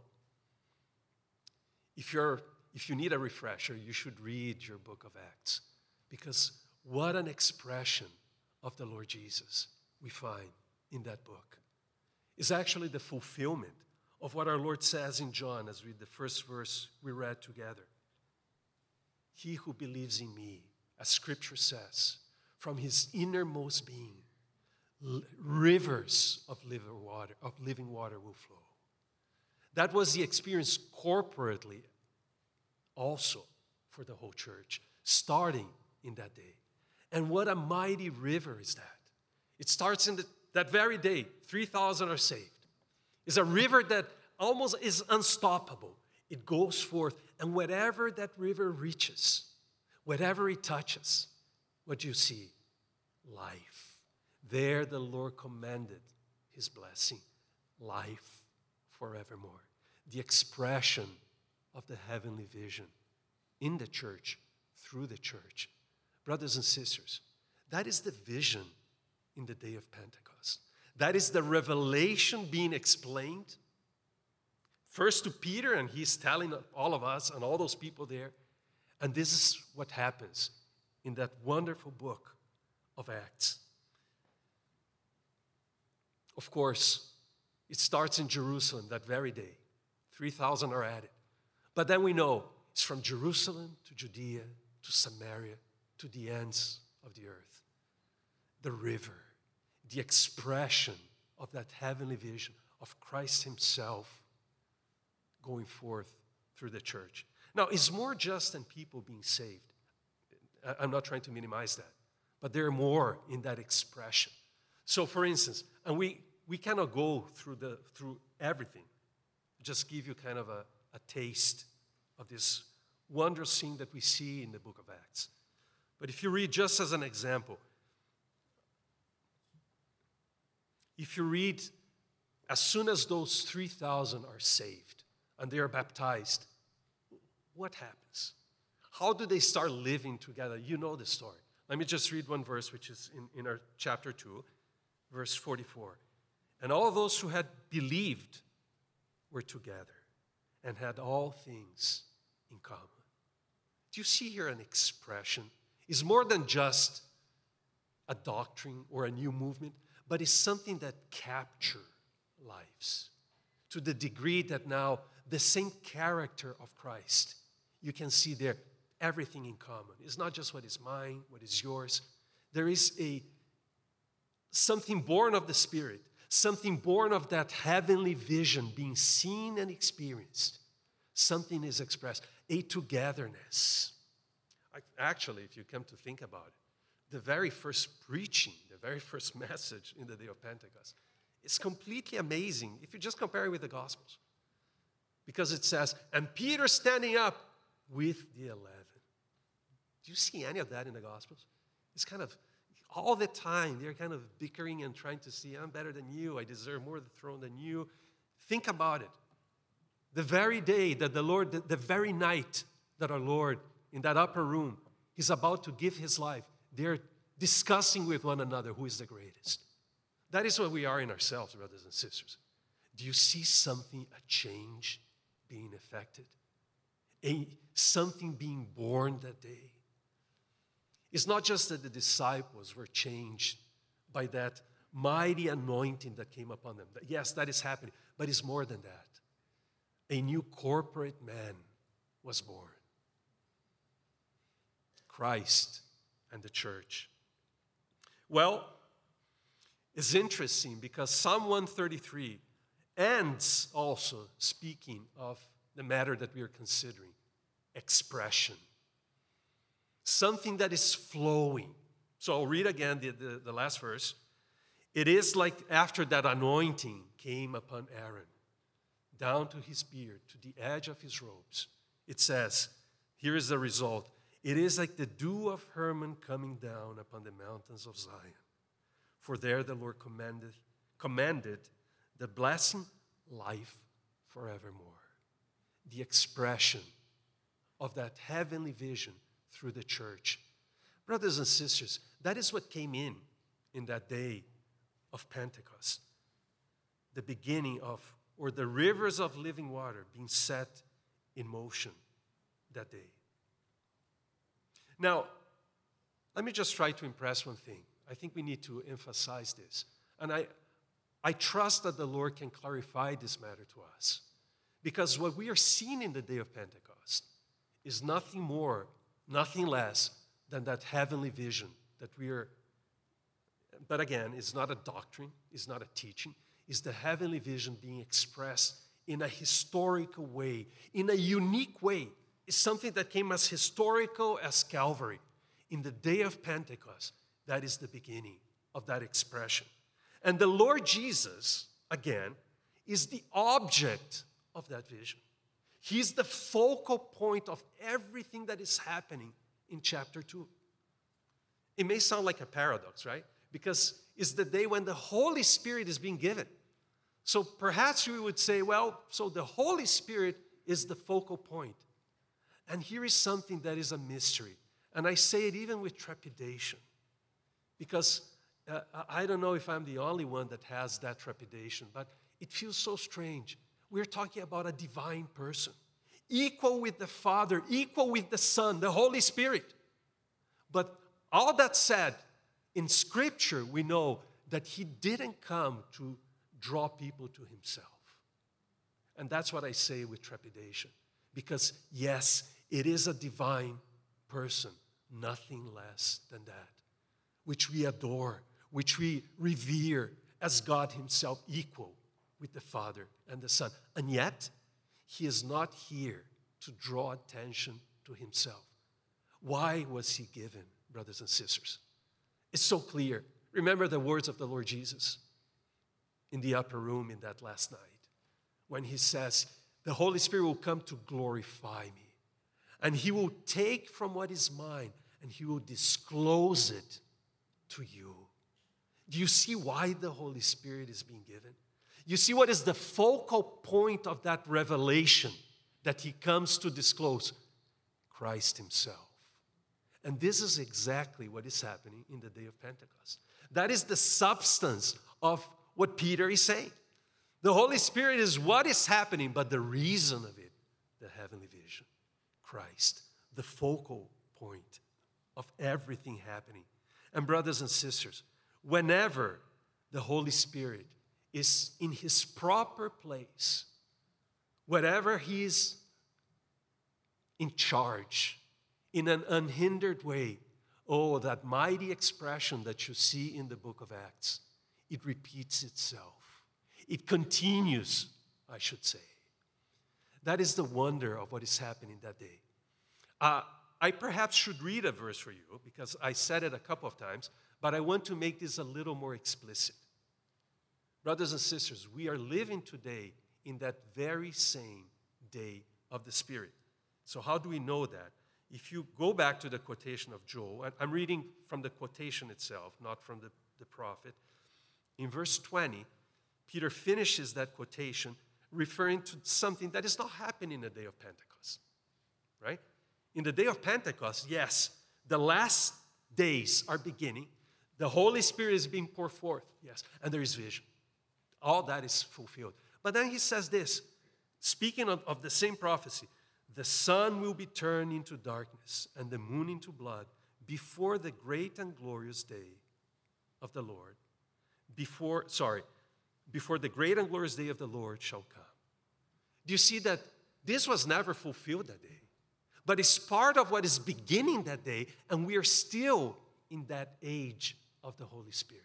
A: if you're if you need a refresher, you should read your book of Acts, because what an expression of the Lord Jesus we find in that book. Is actually the fulfillment of what our Lord says in John, as we the first verse we read together. He who believes in me, as Scripture says, from his innermost being, l- rivers of living water, of living water will flow. That was the experience corporately also for the whole church, starting in that day. And what a mighty river is that. It starts in the, that very day, three thousand are saved. It's a river that almost is unstoppable. It goes forth, and wherever that river reaches, whatever it touches, what do you see? Life. There the Lord commanded his blessing, life forevermore. The expression of the heavenly vision in the church, through the church. Brothers and sisters, that is the vision in the day of Pentecost. That is the revelation being explained first to Peter, and he's telling all of us and all those people there. And this is what happens in that wonderful book of Acts. Of course, it starts in Jerusalem that very day. three thousand are added. But then we know it's from Jerusalem to Judea to Samaria to the ends of the earth. The river, the expression of that heavenly vision of Christ himself going forth through the church. Now, it's more just than people being saved. I'm not trying to minimize that, but there are more in that expression. So, for instance, and we, we cannot go through, the, through everything, just give you kind of a, a taste of this wondrous thing that we see in the book of Acts. But if you read, just as an example, if you read, as soon as those three thousand are saved and they are baptized, what happens? How do they start living together? You know the story. Let me just read one verse, which is in, in our chapter two, verse forty-four. And all those who had believed were together and had all things in common. Do you see here an expression? It's more than just a doctrine or a new movement, but it's something that captures lives to the degree that now the same character of Christ, you can see there everything in common. It's not just what is mine, what is yours. There is a something born of the Spirit, something born of that heavenly vision being seen and experienced. Something is expressed, a togetherness. Actually, if you come to think about it, the very first preaching, the very first message in the day of Pentecost is completely amazing if you just compare it with the Gospels. Because it says, and Peter standing up with the eleven. Do you see any of that in the Gospels? It's kind of, all the time, they're kind of bickering and trying to see, I'm better than you, I deserve more of the throne than you. Think about it. The very day that the Lord, the, the very night that our Lord, in that upper room, is about to give his life, they're discussing with one another who is the greatest. That is what we are in ourselves, brothers and sisters. Do you see something, a change being effected? A, something being born that day? It's not just that the disciples were changed by that mighty anointing that came upon them. Yes, that is happening, but it's more than that. A new corporate man was born. Christ and the church. Well, it's interesting because Psalm one thirty-three ends also speaking of the matter that we are considering, expression. Something that is flowing. So I'll read again the, the, the last verse. It is like after that anointing came upon Aaron, down to his beard, to the edge of his robes. It says, here is the result. It is like the dew of Hermon coming down upon the mountains of Zion. For there the Lord commanded, commanded the blessing, life forevermore. The expression of that heavenly vision through the church. Brothers and sisters, that is what came in in that day of Pentecost. The beginning of, or the rivers of living water being set in motion that day. Now, let me just try to impress one thing. I think we need to emphasize this. And I, I trust that the Lord can clarify this matter to us. Because what we are seeing in the day of Pentecost is nothing more, nothing less than that heavenly vision that we are, but again, it's not a doctrine, it's not a teaching, it's the heavenly vision being expressed in a historical way, in a unique way. It's something that came as historical as Calvary. In the day of Pentecost, that is the beginning of that expression. And the Lord Jesus, again, is the object of that vision. He's the focal point of everything that is happening in chapter two. It may sound like a paradox, right? Because it's the day when the Holy Spirit is being given. So perhaps we would say, well, so the Holy Spirit is the focal point. And here is something that is a mystery. And I say it even with trepidation. Because uh, I don't know if I'm the only one that has that trepidation, but it feels so strange. We're talking about a divine person, equal with the Father, equal with the Son, the Holy Spirit. But all that said, in Scripture, we know that he didn't come to draw people to himself. And that's what I say with trepidation. Because, yes, it is a divine person, nothing less than that, which we adore, which we revere as God himself, equal with the Father and the Son. And yet, he is not here to draw attention to himself. Why was he given, brothers and sisters? It's so clear. Remember the words of the Lord Jesus in the upper room in that last night when he says, the Holy Spirit will come to glorify me. And he will take from what is mine and he will disclose it to you. Do you see why the Holy Spirit is being given? You see what is the focal point of that revelation that he comes to disclose? Christ himself. And this is exactly what is happening in the day of Pentecost. That is the substance of what Peter is saying. The Holy Spirit is what is happening, but the reason of it, the heavenly vision. Christ, the focal point of everything happening. And brothers and sisters, whenever the Holy Spirit is in his proper place, wherever he is in charge, in an unhindered way, oh, that mighty expression that you see in the book of Acts, it repeats itself. It continues, I should say. That is the wonder of what is happening that day. Uh, I perhaps should read a verse for you because I said it a couple of times, but I want to make this a little more explicit. Brothers and sisters, we are living today in that very same day of the Spirit. So how do we know that? If you go back to the quotation of Joel, and I'm reading from the quotation itself, not from the, the prophet. In verse twenty, Peter finishes that quotation referring to something that is not happening in the day of Pentecost, right? In the day of Pentecost, yes, the last days are beginning. The Holy Spirit is being poured forth, yes, and there is vision. All that is fulfilled. But then he says this, speaking of, of the same prophecy, the sun will be turned into darkness and the moon into blood before the great and glorious day of the Lord. Before, sorry, before the great and glorious day of the Lord shall come. Do you see that this was never fulfilled that day? But it's part of what is beginning that day, and we are still in that age of the Holy Spirit.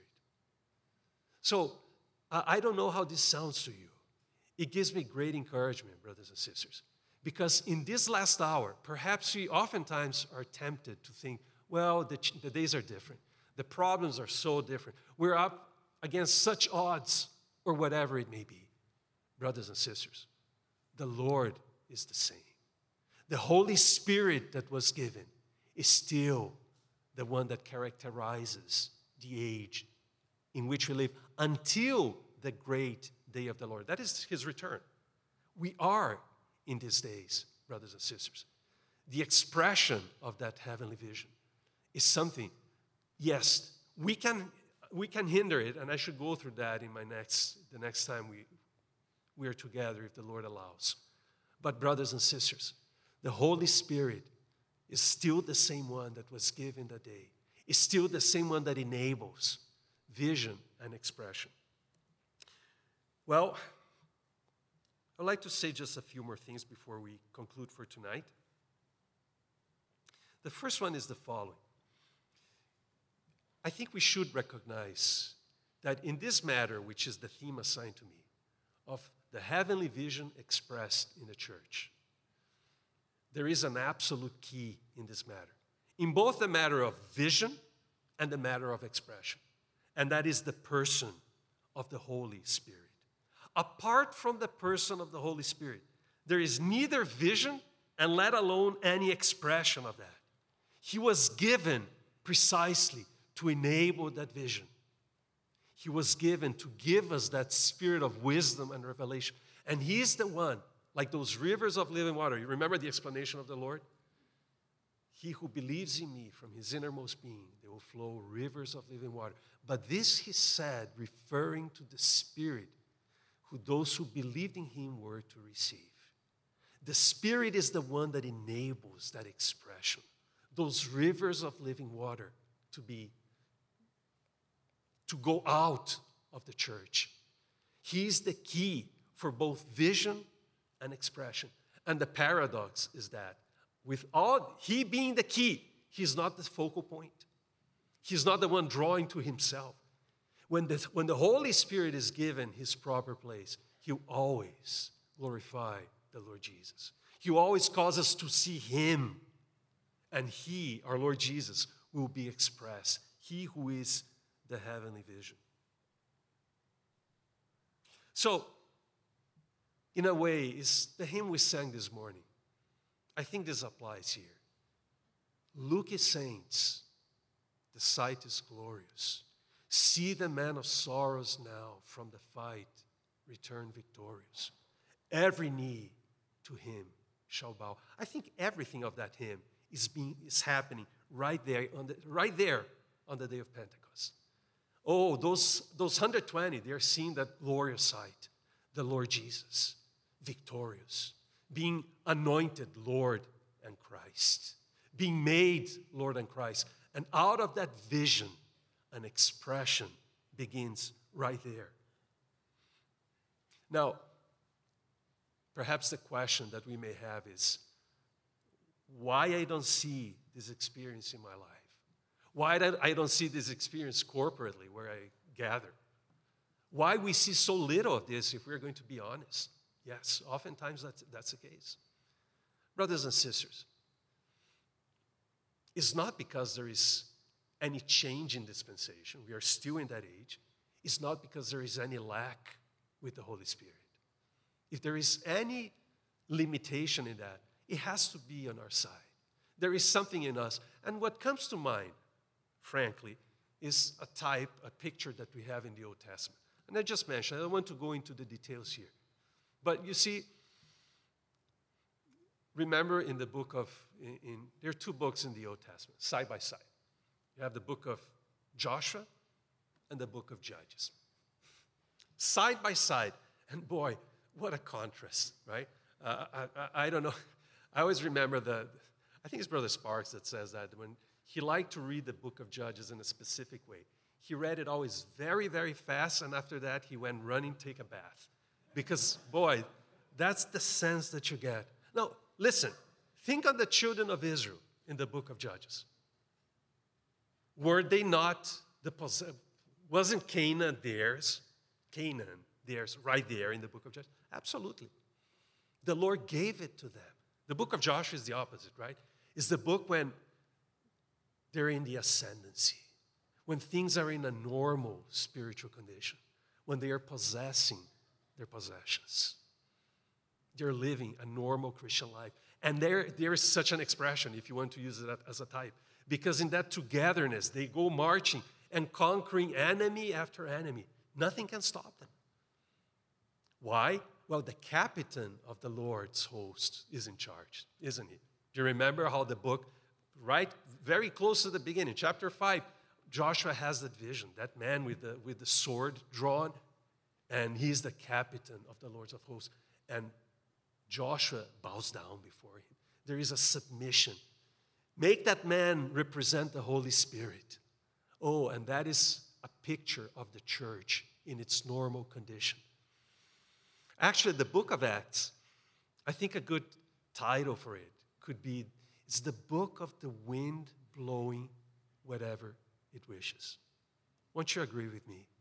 A: So, uh, I don't know how this sounds to you. It gives me great encouragement, brothers and sisters. Because in this last hour, perhaps we oftentimes are tempted to think, well, the, the days are different. The problems are so different. We're up against such odds, or whatever it may be. Brothers and sisters, the Lord is the same. The Holy Spirit that was given is still the one that characterizes the age in which we live until the great day of the Lord. That is his return. We are in these days, brothers and sisters. The expression of that heavenly vision is something, yes, we can we can hinder it, and I should go through that in my next the next time we we are together, if the Lord allows. But brothers and sisters, the Holy Spirit is still the same one that was given that day. It's still the same one that enables vision and expression. Well, I'd like to say just a few more things before we conclude for tonight. The first one is the following. I think we should recognize that in this matter, which is the theme assigned to me, of the heavenly vision expressed in the church, there is an absolute key in this matter. In both the matter of vision and the matter of expression. And that is the person of the Holy Spirit. Apart from the person of the Holy Spirit, there is neither vision and let alone any expression of that. He was given precisely to enable that vision. He was given to give us that spirit of wisdom and revelation. And he's the one, like those rivers of living water. You remember the explanation of the Lord? He who believes in me, from his innermost being, there will flow rivers of living water. But this he said, referring to the Spirit, who those who believed in him were to receive. The Spirit is the one that enables that expression, those rivers of living water to be, to go out of the church. He's the key for both vision and expression. And the paradox is that with all, he being the key, he's not the focal point. He's not the one drawing to himself. When the, when the Holy Spirit is given his proper place, he'll always glorify the Lord Jesus. He'll always cause us to see him. And he, our Lord Jesus, will be expressed. He who is the heavenly vision. So, in a way, it's the hymn we sang this morning. I think this applies here. Look, ye saints, the sight is glorious. See the man of sorrows now from the fight return victorious. Every knee to him shall bow. I think everything of that hymn is being is happening right there on the right there on the day of Pentecost. Oh, those those one hundred twenty, they are seeing that glorious sight, the Lord Jesus, victorious, being anointed Lord and Christ, being made Lord and Christ. And out of that vision, an expression begins right there. Now, perhaps the question that we may have is, why I don't see this experience in my life? Why I don't see this experience corporately where I gather? Why we see so little of this if we're going to be honest? Yes, oftentimes that's, that's the case. Brothers and sisters, it's not because there is any change in dispensation. We are still in that age. It's not because there is any lack with the Holy Spirit. If there is any limitation in that, it has to be on our side. There is something in us. And what comes to mind, frankly, is a type, a picture that we have in the Old Testament. And I just mentioned, I don't want to go into the details here. But you see, remember in the book of, in, in, there are two books in the Old Testament, side by side. You have the book of Joshua and the book of Judges. Side by side. And boy, what a contrast, right? Uh, I, I, I don't know. I always remember the, I think it's Brother Sparks that says that when he liked to read the book of Judges in a specific way. He read it always very, very fast, and after that, he went running, take a bath. Because, boy, that's the sense that you get. Now, listen, think of the children of Israel in the book of Judges. Were they not the possess? Wasn't Canaan theirs? Canaan theirs right there in the book of Judges? Absolutely. The Lord gave it to them. The book of Joshua is the opposite, right? It's the book when they're in the ascendancy, when things are in a normal spiritual condition, when they are possessing their possessions. They're living a normal Christian life. And there, there is such an expression, if you want to use it as a type, because in that togetherness, they go marching and conquering enemy after enemy. Nothing can stop them. Why? Well, the captain of the Lord's host is in charge, isn't he? Do you remember how the book, right, very close to the beginning, chapter five, Joshua has that vision, that man with the, with the sword drawn, and he's the captain of the Lords of hosts. And Joshua bows down before him. There is a submission. Make that man represent the Holy Spirit. Oh, and that is a picture of the church in its normal condition. Actually, the book of Acts, I think a good title for it could be, it's the book of the wind blowing whatever it wishes. Won't you agree with me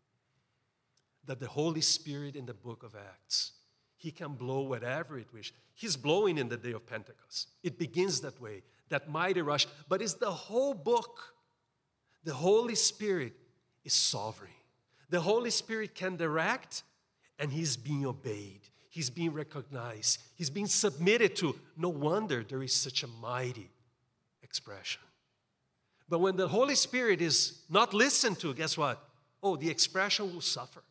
A: that the Holy Spirit in the book of Acts, he can blow whatever it wishes. He's blowing in the day of Pentecost. It begins that way, that mighty rush, but it's the whole book. The Holy Spirit is sovereign. The Holy Spirit can direct, and he's being obeyed. He's being recognized. He's being submitted to. No wonder there is such a mighty expression. But when the Holy Spirit is not listened to, guess what? Oh, the expression will suffer.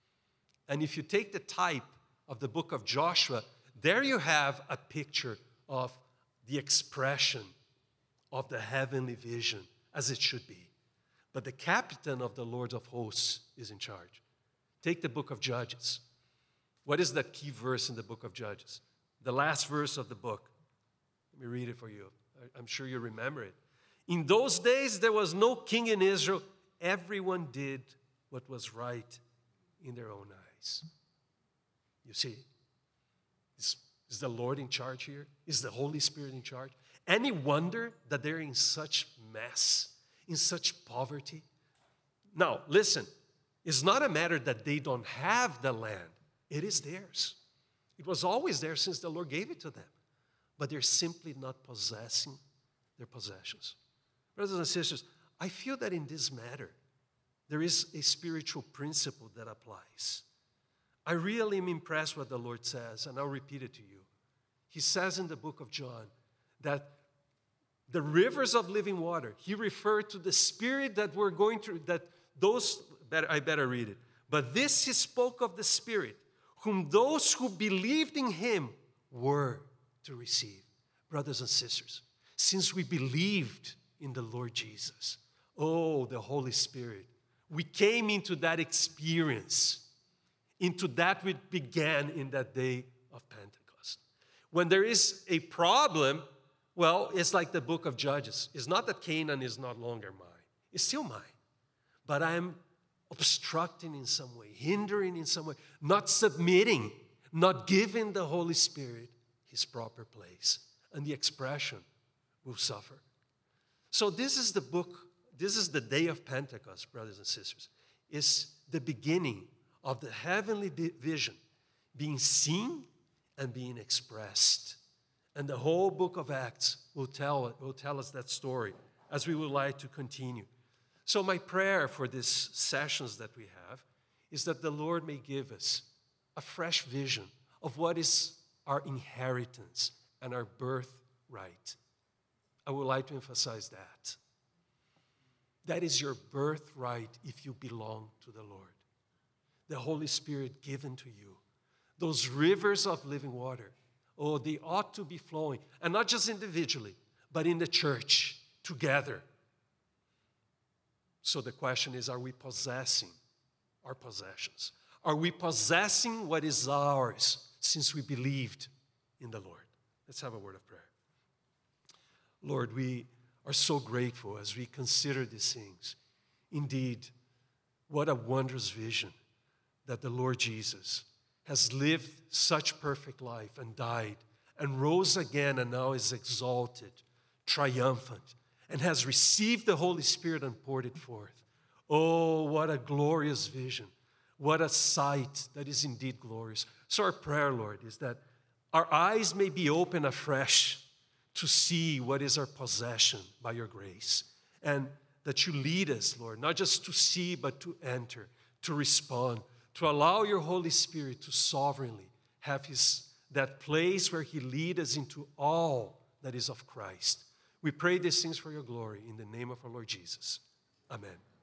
A: And if you take the type of the book of Joshua, there you have a picture of the expression of the heavenly vision as it should be. But the captain of the Lord of hosts is in charge. Take the book of Judges. What is the key verse in the book of Judges? The last verse of the book. Let me read it for you. I'm sure you remember it. In those days, there was no king in Israel. Everyone did what was right in their own eyes. You see, is, is the Lord in charge here? Is the Holy Spirit in charge? Any wonder that they're in such mess, in such poverty? Now, listen, it's not a matter that they don't have the land. It is theirs. It was always there since the Lord gave it to them. But they're simply not possessing their possessions. Brothers and sisters, I feel that in this matter, there is a spiritual principle that applies. I really am impressed what the Lord says, and I'll repeat it to you. He says in the book of John, that the rivers of living water, he referred to the Spirit that we're going to, that those, better, I better read it. But this he spoke of the Spirit, whom those who believed in him were to receive. Brothers and sisters, since we believed in the Lord Jesus, oh, the Holy Spirit, we came into that experience, into that which began in that day of Pentecost. When there is a problem, well, it's like the book of Judges. It's not that Canaan is not longer mine. It's still mine. But I'm obstructing in some way, hindering in some way, not submitting, not giving the Holy Spirit his proper place. And the expression will suffer. So this is the book, this is the day of Pentecost, brothers and sisters. It's the beginning of the heavenly vision being seen and being expressed. And the whole book of Acts will tell, will tell us that story as we would like to continue. So my prayer for these sessions that we have is that the Lord may give us a fresh vision of what is our inheritance and our birthright. I would like to emphasize that. That is your birthright if you belong to the Lord. The Holy Spirit given to you. Those rivers of living water, oh, they ought to be flowing. And not just individually, but in the church, together. So the question is, are we possessing our possessions? Are we possessing what is ours since we believed in the Lord? Let's have a word of prayer. Lord, we are so grateful as we consider these things. Indeed, what a wondrous vision that the Lord Jesus has lived such perfect life and died and rose again and now is exalted, triumphant, and has received the Holy Spirit and poured it forth. Oh, what a glorious vision. What a sight that is indeed glorious. So our prayer, Lord, is that our eyes may be open afresh to see what is our possession by your grace. And that you lead us, Lord, not just to see, but to enter, to respond, to allow your Holy Spirit to sovereignly have his, that place where he leads us into all that is of Christ. We pray these things for your glory in the name of our Lord Jesus. Amen.